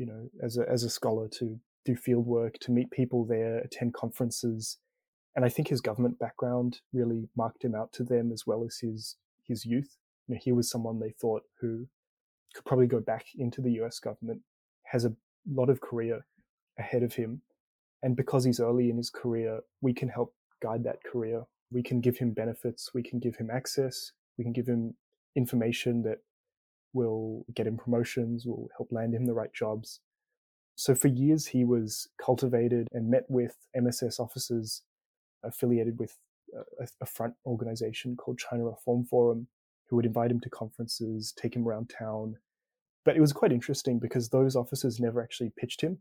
as a scholar to do field work, to meet people there, attend conferences. And I think his government background really marked him out to them, as well as his youth. He was someone they thought who could probably go back into the US government, has a lot of career ahead of him. And because he's early in his career, we can help guide that career. We can give him benefits. We can give him access. We can give him information that will get him promotions, will help land him the right jobs. So for years, he was cultivated and met with MSS officers affiliated with a front organization called China Reform Forum, who would invite him to conferences, take him around town. But it was quite interesting because those officers never actually pitched him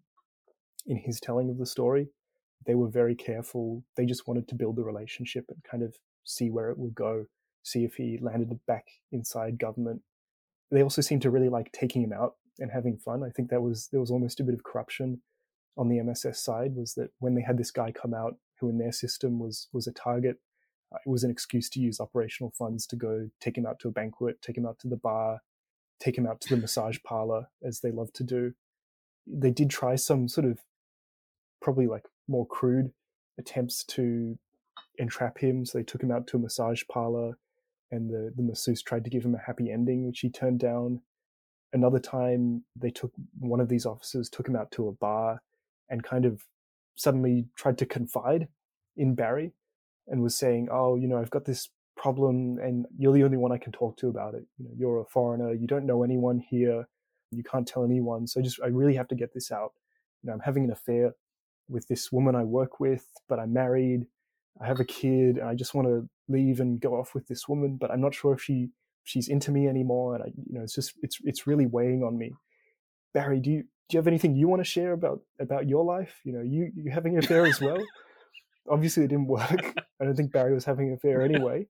in his telling of the story. They were very careful. They just wanted to build the relationship and kind of see where it would go, see if he landed back inside government. They also seemed to really like taking him out and having fun. I think there was almost a bit of corruption on the MSS side, was that when they had this guy come out who in their system was a target, it was an excuse to use operational funds to go take him out to a banquet, take him out to the bar, take him out to the massage parlor, as they love to do. They did try some sort of probably like more crude attempts to entrap him. So they took him out to a massage parlor, and the masseuse tried to give him a happy ending, which he turned down. Another time, one of these officers took him out to a bar and kind of suddenly tried to confide in Barry and was saying, "Oh, I've got this problem and you're the only one I can talk to about it. You're a foreigner, you don't know anyone here, you can't tell anyone. So I really have to get this out. I'm having an affair with this woman I work with, but I'm married, I have a kid, and I just want to leave and go off with this woman, but I'm not sure if she's into me anymore, and it's really weighing on me. Barry, do you have anything you want to share about your life? You having an affair as well?" Obviously, it didn't work. I don't think Barry was having an affair anyway.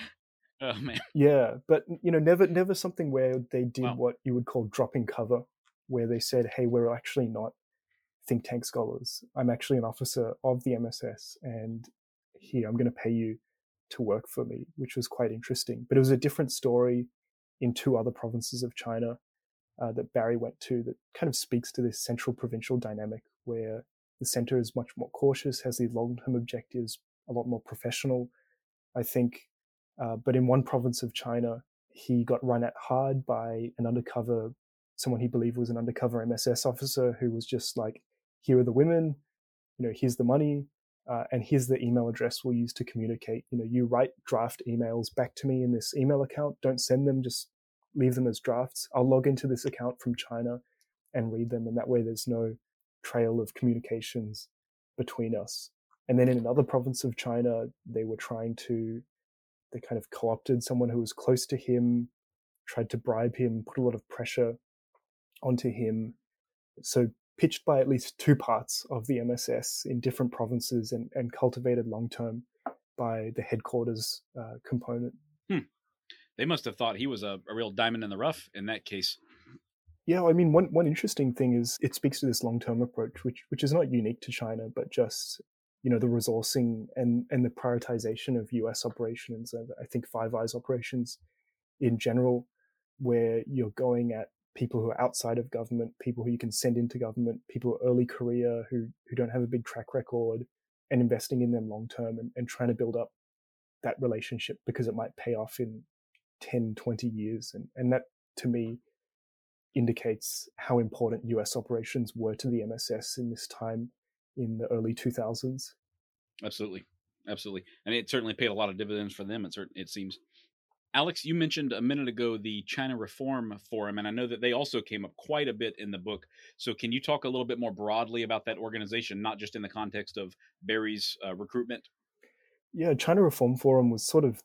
Oh man. Yeah, but never something where they did what you would call dropping cover, where they said, "Hey, we're actually not think tank scholars. I'm actually an officer of the MSS, and here I'm going to pay you to work for me," which was quite interesting. But it was a different story in two other provinces of China that Barry went to, that kind of speaks to this central provincial dynamic where the center is much more cautious, has these long-term objectives, a lot more professional, I think. But in one province of China, he got run at hard by someone he believed was an undercover MSS officer, who was just like, "Here are the women, here's the money, and here's the email address we'll use to communicate. You write draft emails back to me in this email account. Don't send them, just leave them as drafts. I'll log into this account from China and read them, and that way there's no trail of communications between us." And then in another province of China, they kind of co-opted someone who was close to him, tried to bribe him, put a lot of pressure onto him. So pitched by at least two parts of the MSS in different provinces, and cultivated long-term by the headquarters component. They must have thought he was a real diamond in the rough in that case. Yeah, I mean, one interesting thing is it speaks to this long-term approach, which is not unique to China, but just the resourcing and the prioritization of U.S. operations, and I think Five Eyes operations in general, where you're going at people who are outside of government, people who you can send into government, people early career who don't have a big track record, and investing in them long term and trying to build up that relationship because it might pay off in 10, 20 years. And that to me indicates how important US operations were to the MSS in this time in the early 2000s. Absolutely. Absolutely. And it certainly paid a lot of dividends for them, it seems. Alex, you mentioned a minute ago the China Reform Forum, and I know that they also came up quite a bit in the book. So, can you talk a little bit more broadly about that organization, not just in the context of Barry's recruitment? Yeah, China Reform Forum was sort of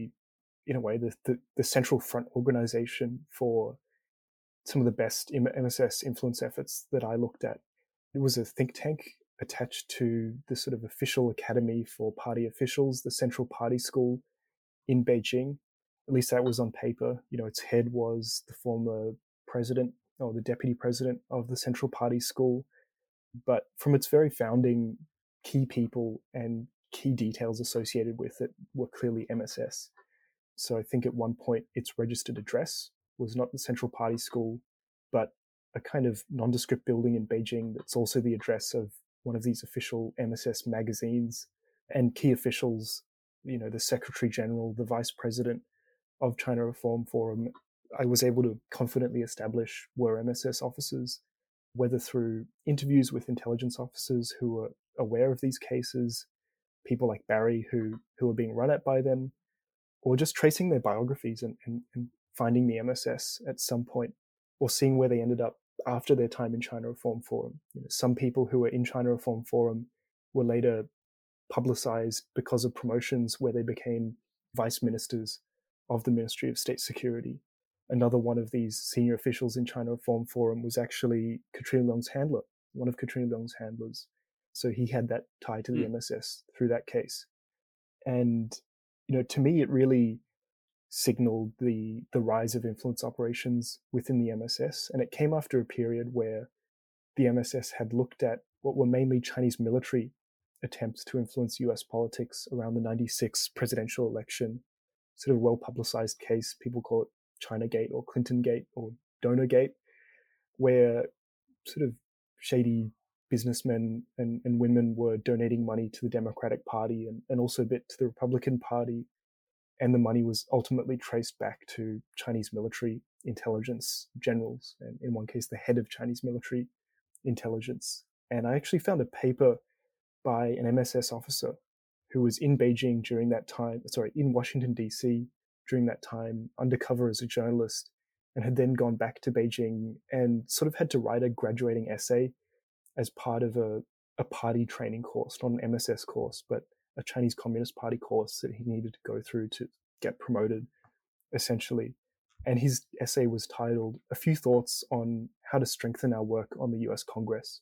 in a way, the central front organization for some of the best MSS influence efforts that I looked at. It was a think tank attached to the sort of official academy for party officials, the Central Party School in Beijing. At least that was on paper. Its head was the former president or the deputy president of the Central Party School. But from its very founding, key people and key details associated with it were clearly MSS. So I think at one point its registered address was not the Central Party School, but a kind of nondescript building in Beijing that's also the address of one of these official MSS magazines. And key officials, the Secretary General, the Vice President of China Reform Forum, I was able to confidently establish were MSS officers, whether through interviews with intelligence officers who were aware of these cases, people like Barry who were being run at by them, or just tracing their biographies and finding the MSS at some point, or seeing where they ended up after their time in China Reform Forum. Some people who were in China Reform Forum were later publicized because of promotions where they became vice ministers of the Ministry of State Security. Another one of these senior officials in China Reform Forum was actually Katrina Leung's handler, one of Katrina Leung's handlers. So he had that tie to the MSS through that case. And, to me, it really signaled the rise of influence operations within the MSS. And it came after a period where the MSS had looked at what were mainly Chinese military attempts to influence US politics around the 96 presidential election. Sort of well publicized case, people call it Chinagate or Clinton Gate or Donorgate, where sort of shady businessmen and women were donating money to the Democratic Party and also a bit to the Republican Party. And the money was ultimately traced back to Chinese military intelligence generals, and in one case, the head of Chinese military intelligence. And I actually found a paper by an MSS officer who was in Beijing during that time, in Washington, D.C. during that time, undercover as a journalist, and had then gone back to Beijing and sort of had to write a graduating essay as part of a party training course, not an MSS course, but a Chinese Communist Party course that he needed to go through to get promoted, essentially. And his essay was titled "A Few Thoughts on How to Strengthen Our Work on the US Congress."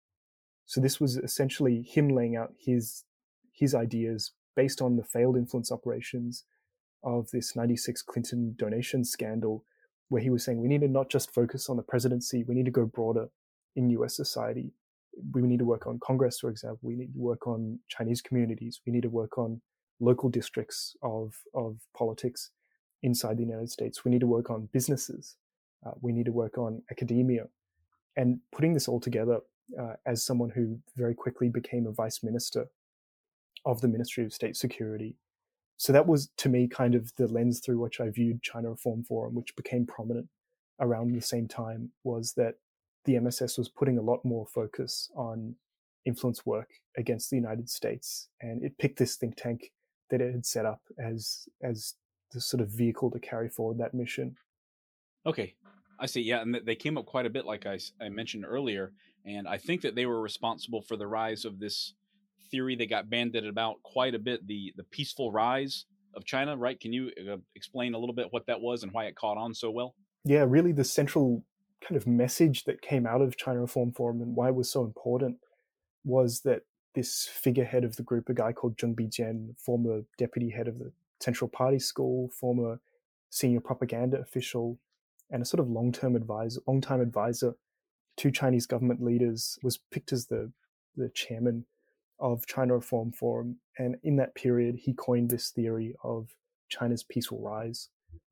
So this was essentially him laying out his ideas based on the failed influence operations of this 96 Clinton donation scandal, where he was saying we need to not just focus on the presidency, we need to go broader in US society. We need to work on Congress, for example. We need to work on Chinese communities. We need to work on local districts of politics inside the United States. We need to work on businesses. We need to work on academia. And putting this all together as someone who very quickly became a vice minister of the Ministry of State Security. So that was, to me, kind of the lens through which I viewed China Reform Forum, which became prominent around the same time, was that the MSS was putting a lot more focus on influence work against the United States. And it picked this think tank that it had set up as the sort of vehicle to carry forward that mission. Okay, I see. Yeah, and they came up quite a bit, like I mentioned earlier, and I think that they were responsible for the rise of this theory that got bandied about quite a bit, the peaceful rise of China, right? Can you explain a little bit what that was and why it caught on so well? Yeah, really the central kind of message that came out of China Reform Forum and why it was so important was that this figurehead of the group, a guy called Zheng Bijian, former deputy head of the Central Party School, former senior propaganda official, and a sort of long-time advisor to Chinese government leaders, was picked as the chairman of China Reform Forum. And in that period, he coined this theory of China's peaceful rise.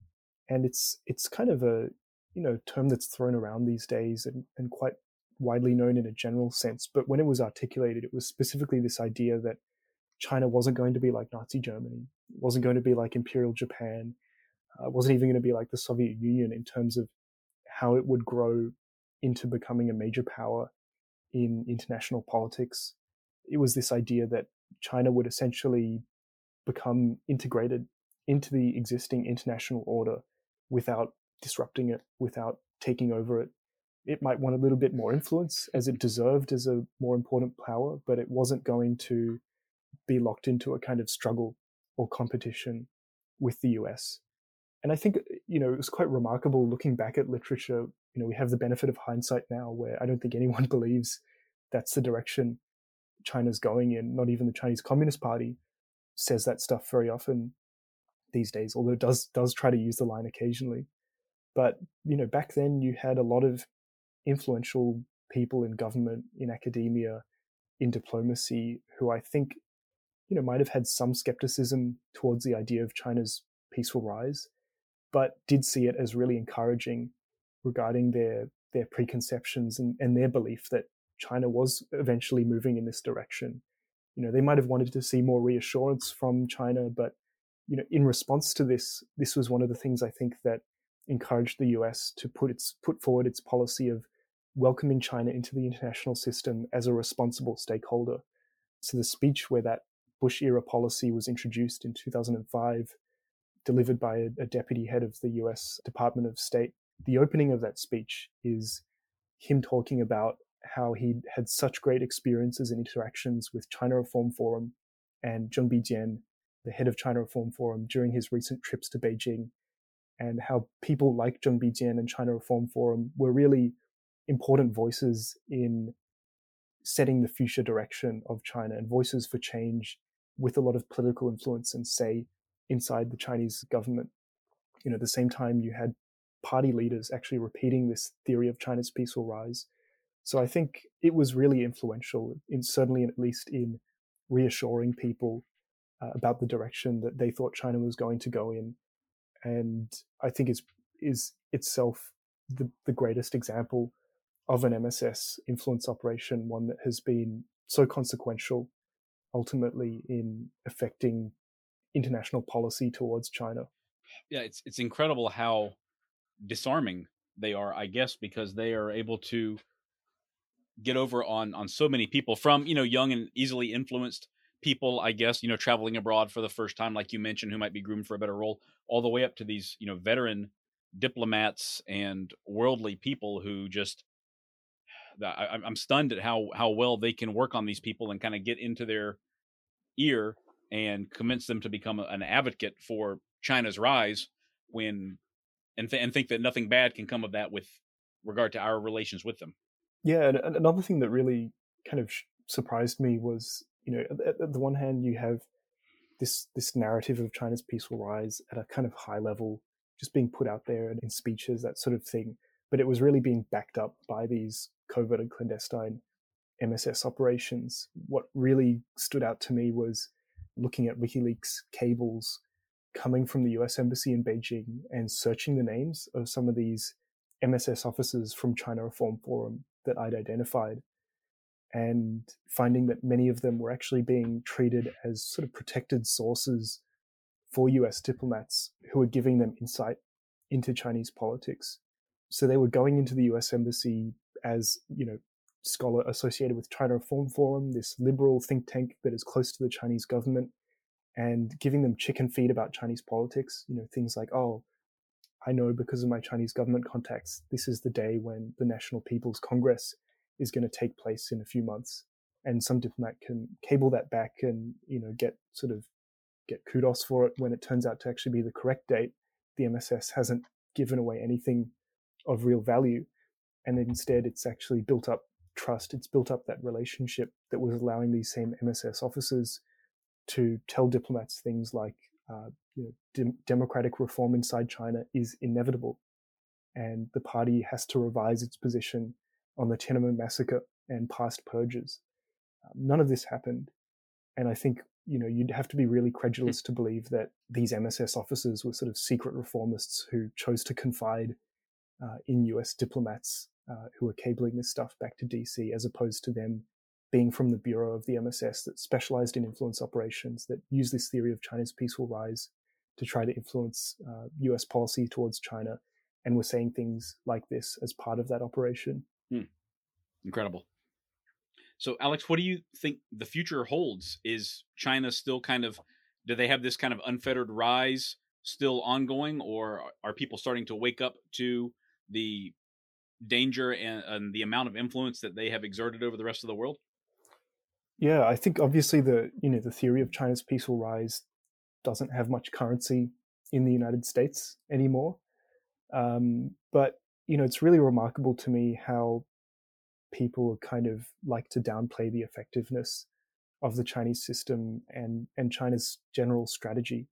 And it's kind of a term that's thrown around these days and quite widely known in a general sense. But when it was articulated, it was specifically this idea that China wasn't going to be like Nazi Germany, wasn't going to be like Imperial Japan, wasn't even going to be like the Soviet Union in terms of how it would grow into becoming a major power in international politics. It was this idea that China would essentially become integrated into the existing international order without disrupting it, without taking over it. It might want a little bit more influence as it deserved as a more important power, but it wasn't going to be locked into a kind of struggle or competition with the US. And I think, it was quite remarkable looking back at literature. We have the benefit of hindsight now where I don't think anyone believes that's the direction China's going in. Not even the Chinese Communist Party says that stuff very often these days, although it does try to use the line occasionally. But, back then you had a lot of influential people in government, in academia, in diplomacy, who I think, might have had some skepticism towards the idea of China's peaceful rise, but did see it as really encouraging regarding their preconceptions and their belief that China was eventually moving in this direction. They might have wanted to see more reassurance from China, but in response to this was one of the things I think that encouraged the US to put forward its policy of welcoming China into the international system as a responsible stakeholder. So the speech where that Bush era policy was introduced in 2005, delivered by a deputy head of the US Department of State, the opening of that speech is him talking about how he had such great experiences and interactions with China Reform Forum and Zheng Bijian, the head of China Reform Forum, during his recent trips to Beijing, and how people like Zheng Bijian and China Reform Forum were really important voices in setting the future direction of China and voices for change with a lot of political influence and say inside the Chinese government. At the same time, you had party leaders actually repeating this theory of China's peaceful rise. So I think it was really influential, certainly at least in reassuring people about the direction that they thought China was going to go in. And I think is itself the greatest example of an MSS influence operation, one that has been so consequential ultimately in affecting international policy towards China. Yeah, it's incredible how disarming they are, I guess, because they are able to get over on so many people, from young and easily influenced people, I guess, traveling abroad for the first time, like you mentioned, who might be groomed for a better role, all the way up to these veteran diplomats and worldly people who just I'm stunned at how well they can work on these people and kind of get into their ear and convince them to become an advocate for China's rise, when and think that nothing bad can come of that with regard to our relations with them. Yeah, and another thing that really kind of surprised me was, at the one hand, you have this narrative of China's peaceful rise at a kind of high level, just being put out there in speeches, that sort of thing. But it was really being backed up by these covert and clandestine MSS operations. What really stood out to me was looking at WikiLeaks cables coming from the US Embassy in Beijing and searching the names of some of these MSS officers from China Reform Forum that I'd identified, and finding that many of them were actually being treated as sort of protected sources for US diplomats who were giving them insight into Chinese politics. So they were going into the US Embassy as, scholar associated with China Reform Forum, this liberal think tank that is close to the Chinese government, and giving them chicken feed about Chinese politics. Things like, oh, I know because of my Chinese government contacts, this is the day when the National People's Congress is going to take place in a few months. And some diplomat can cable that back and, get kudos for it when it turns out to actually be the correct date. The MSS hasn't given away anything of real value. And instead, it's actually built up trust. It's built up that relationship that was allowing these same MSS officers to tell diplomats things like, democratic reform inside China is inevitable. and the party has to revise its position on the Tiananmen massacre and past purges. None of this happened. And I think, you'd have to be really credulous to believe that these MSS officers were sort of secret reformists who chose to confide in US diplomats who were cabling this stuff back to DC, as opposed to them being from the bureau of the MSS that specialized in influence operations, that use this theory of China's peaceful rise to try to influence US policy towards China, and were saying things like this as part of that operation. Incredible. So, Alex, what do you think the future holds? Is China still do they have this kind of unfettered rise still ongoing, or are people starting to wake up to the danger and the amount of influence that they have exerted over the rest of the world? Yeah, I think obviously the theory of China's peaceful rise doesn't have much currency in the United States anymore. But it's really remarkable to me how people kind of like to downplay the effectiveness of the Chinese system and China's general strategy.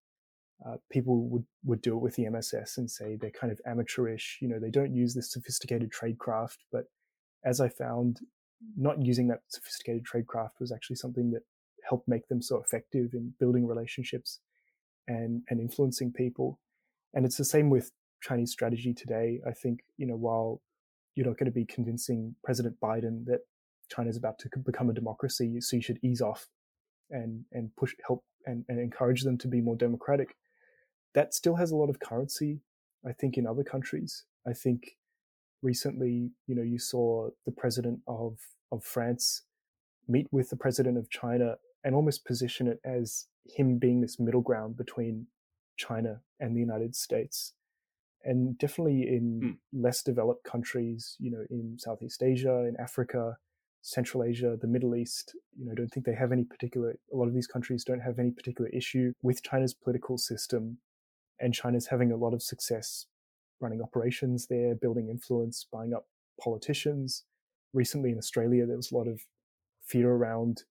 People would do it with the MSS and say they're kind of amateurish. They don't use this sophisticated tradecraft. But as I found, not using that sophisticated tradecraft was actually something that helped make them so effective in building relationships and influencing people. And it's the same with Chinese strategy today. I think, while you're not going to be convincing President Biden that China's about to become a democracy, so you should ease off and help and encourage them to be more democratic. That still has a lot of currency, I think, in other countries. I think recently, you saw the president of France meet with the president of China and almost position it as him being this middle ground between China and the United States. And definitely in less developed countries, in Southeast Asia, in Africa, Central Asia, the Middle East, I don't think they have a lot of these countries don't have any particular issue with China's political system. And China's having a lot of success running operations there, building influence, buying up politicians. Recently in Australia, there was a lot of fear around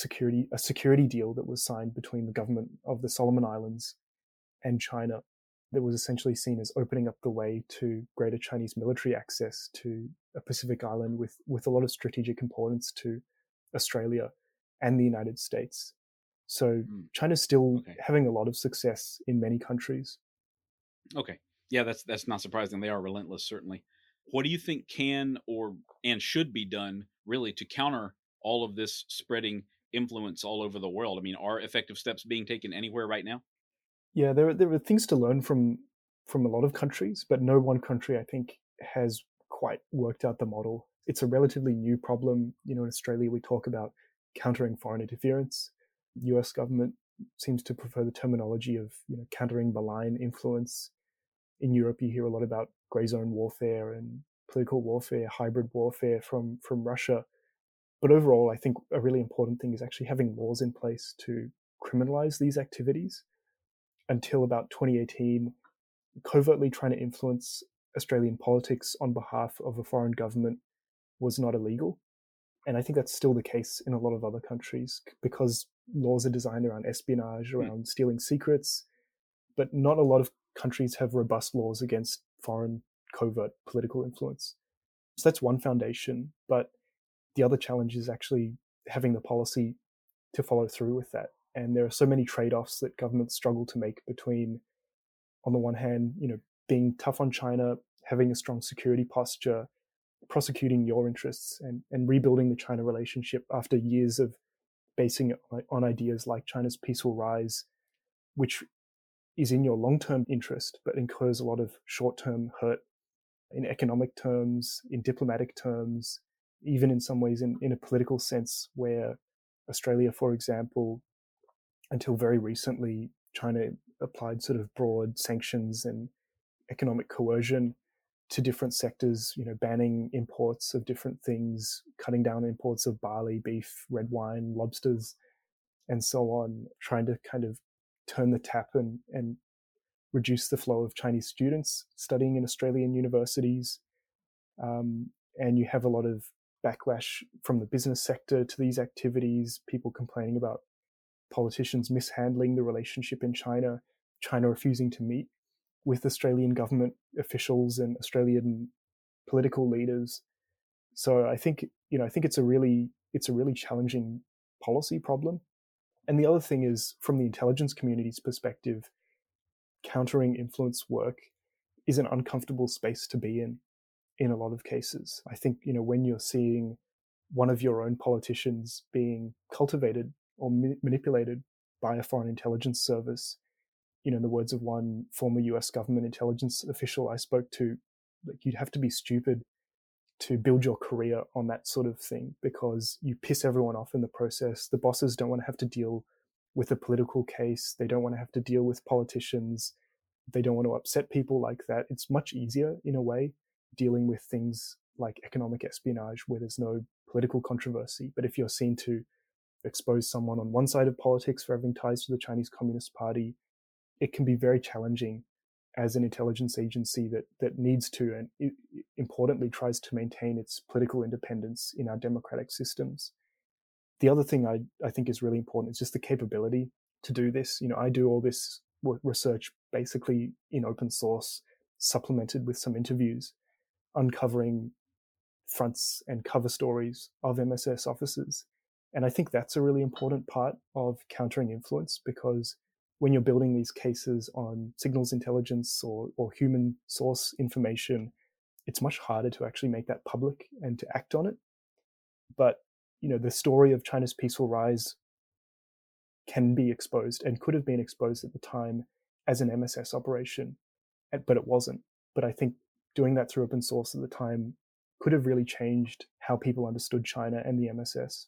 a security deal that was signed between the government of the Solomon Islands and China that was essentially seen as opening up the way to greater Chinese military access to a Pacific island with a lot of strategic importance to Australia and the United States. So China's still having a lot of success in many countries. Okay. Yeah, that's not surprising. They are relentless, certainly. What do you think can and should be done really to counter all of this spreading influence all over the world? I mean, are effective steps being taken anywhere right now? Yeah, there are things to learn from a lot of countries, but no one country, I think, has quite worked out the model. It's a relatively new problem. In Australia, we talk about countering foreign interference. The US government seems to prefer the terminology of countering malign influence. In Europe, you hear a lot about grey zone warfare and political warfare, hybrid warfare from Russia. But overall, I think a really important thing is actually having laws in place to criminalize these activities. Until about 2018, covertly trying to influence Australian politics on behalf of a foreign government was not illegal. And I think that's still the case in a lot of other countries because laws are designed around espionage, around stealing secrets, but not a lot of countries have robust laws against foreign covert political influence. So that's one foundation, but the other challenge is actually having the policy to follow through with that. And there are so many trade-offs that governments struggle to make between, on the one hand, being tough on China, having a strong security posture, prosecuting your interests, and rebuilding the China relationship after years of basing it on ideas like China's peaceful rise, which is in your long-term interest, but incurs a lot of short-term hurt in economic terms, in diplomatic terms, even in some ways in a political sense, where Australia, for example, until very recently, China applied sort of broad sanctions and economic coercion to different sectors, banning imports of different things, cutting down imports of barley, beef, red wine, lobsters, and so on, trying to kind of turn the tap and reduce the flow of Chinese students studying in Australian universities. And you have a lot of backlash from the business sector to these activities, people complaining about politicians mishandling the relationship in China, China refusing to meet with Australian government officials and Australian political leaders. So I think it's a really challenging policy problem. And the other thing is, from the intelligence community's perspective, countering influence work is an uncomfortable space to be in a lot of cases. I think, when you're seeing one of your own politicians being cultivated or manipulated by a foreign intelligence service, in the words of one former US government intelligence official I spoke to, like, you'd have to be stupid to build your career on that sort of thing, because you piss everyone off in the process. The bosses don't want to have to deal with a political case. They don't want to have to deal with politicians. They don't want to upset people like that. It's much easier, in a way, dealing with things like economic espionage where there's no political controversy. But if you're seen to expose someone on one side of politics for having ties to the Chinese Communist Party, it can be very challenging as an intelligence agency that needs to, and importantly tries to maintain its political independence in our democratic systems. The other thing I think is really important is just the capability to do this. I do all this research basically in open source, supplemented with some interviews, uncovering fronts and cover stories of MSS officers. And I think that's a really important part of countering influence, because when you're building these cases on signals intelligence or human source information, it's much harder to actually make that public and to act on it. But, the story of China's peaceful rise can be exposed and could have been exposed at the time as an MSS operation, but it wasn't. But I think doing that through open source at the time could have really changed how people understood China and the MSS.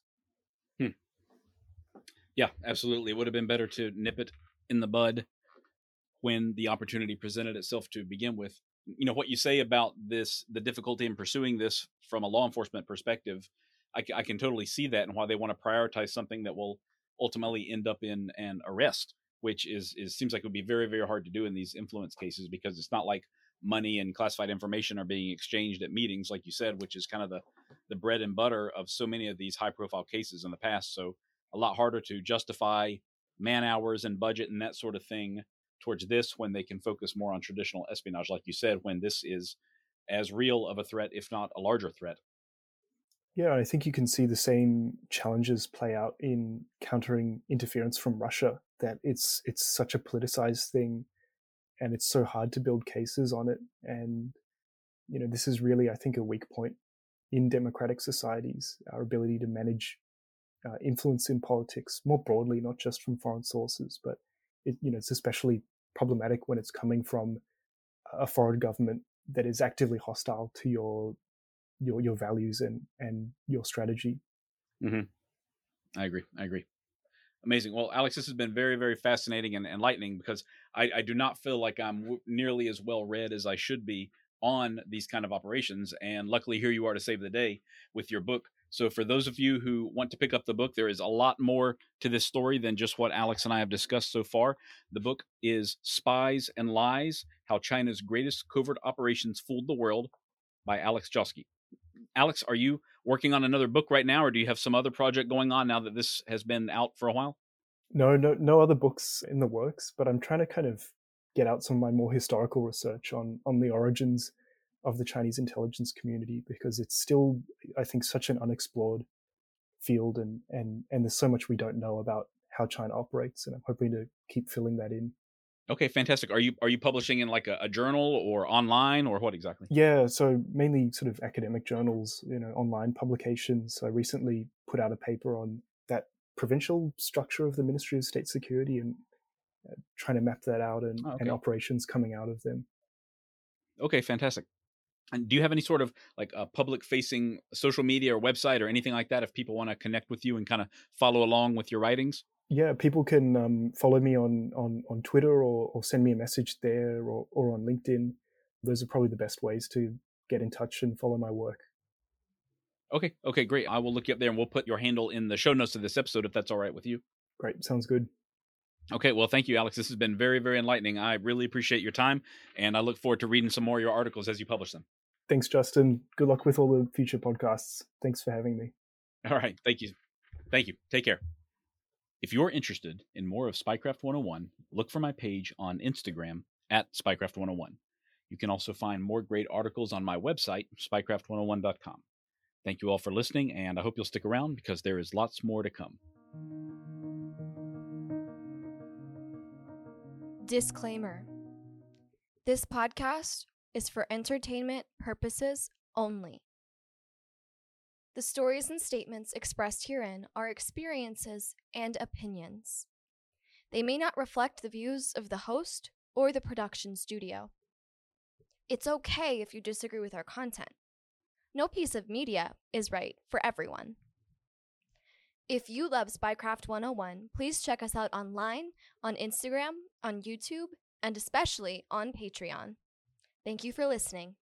Yeah, absolutely. It would have been better to nip it in the bud when the opportunity presented itself to begin with. What you say about this, the difficulty in pursuing this from a law enforcement perspective, I can totally see that, and why they want to prioritize something that will ultimately end up in an arrest, which seems like it would be very, very hard to do in these influence cases, because it's not like money and classified information are being exchanged at meetings, like you said, which is kind of the bread and butter of so many of these high profile cases in the past. So a lot harder to justify man hours and budget and that sort of thing towards this, when they can focus more on traditional espionage, like you said, when this is as real of a threat, if not a larger threat. Yeah, I think you can see the same challenges play out in countering interference from Russia, that it's such a politicized thing and it's so hard to build cases on it. And, this is really, I think, a weak point in democratic societies, our ability to manage influence in politics more broadly, not just from foreign sources, but it's especially problematic when it's coming from a foreign government that is actively hostile to your values and your strategy. Mm-hmm. I agree. Amazing. Well, Alex, this has been very, very fascinating and enlightening, because I do not feel like I'm nearly as well read as I should be on these kind of operations. And luckily, here you are to save the day with your book. So for those of you who want to pick up the book, there is a lot more to this story than just what Alex and I have discussed so far. The book is Spies and Lies: How China's Greatest Covert Operations Fooled the World, by Alex Joske. Alex, are you working on another book right now, or do you have some other project going on now that this has been out for a while? No other books in the works, but I'm trying to kind of get out some of my more historical research on the origins of the Chinese intelligence community, because it's still, I think, such an unexplored field, and there's so much we don't know about how China operates, and I'm hoping to keep filling that in. Okay, fantastic. Are you publishing in like a journal or online, or what exactly? Yeah, so mainly sort of academic journals, online publications. I recently put out a paper on that provincial structure of the Ministry of State Security, and trying to map that out, and operations coming out of them. Okay, fantastic. And do you have any sort of like a public facing social media or website or anything like that, if people want to connect with you and kind of follow along with your writings? Yeah, people can follow me on Twitter, or send me a message there, or on LinkedIn. Those are probably the best ways to get in touch and follow my work. Okay, great. I will look you up there, and we'll put your handle in the show notes of this episode, if that's all right with you. Great, sounds good. Okay, well, thank you, Alex. This has been very, very enlightening. I really appreciate your time, and I look forward to reading some more of your articles as you publish them. Thanks, Justin. Good luck with all the future podcasts. Thanks for having me. All right, thank you. Take care. If you're interested in more of Spycraft 101, look for my page on Instagram at Spycraft 101. You can also find more great articles on my website, spycraft101.com. Thank you all for listening, and I hope you'll stick around because there is lots more to come. Disclaimer. This podcast is for entertainment purposes only. The stories and statements expressed herein are experiences and opinions. They may not reflect the views of the host or the production studio. It's okay if you disagree with our content. No piece of media is right for everyone. If you love Spycraft 101, please check us out online, on Instagram, on YouTube, and especially on Patreon. Thank you for listening.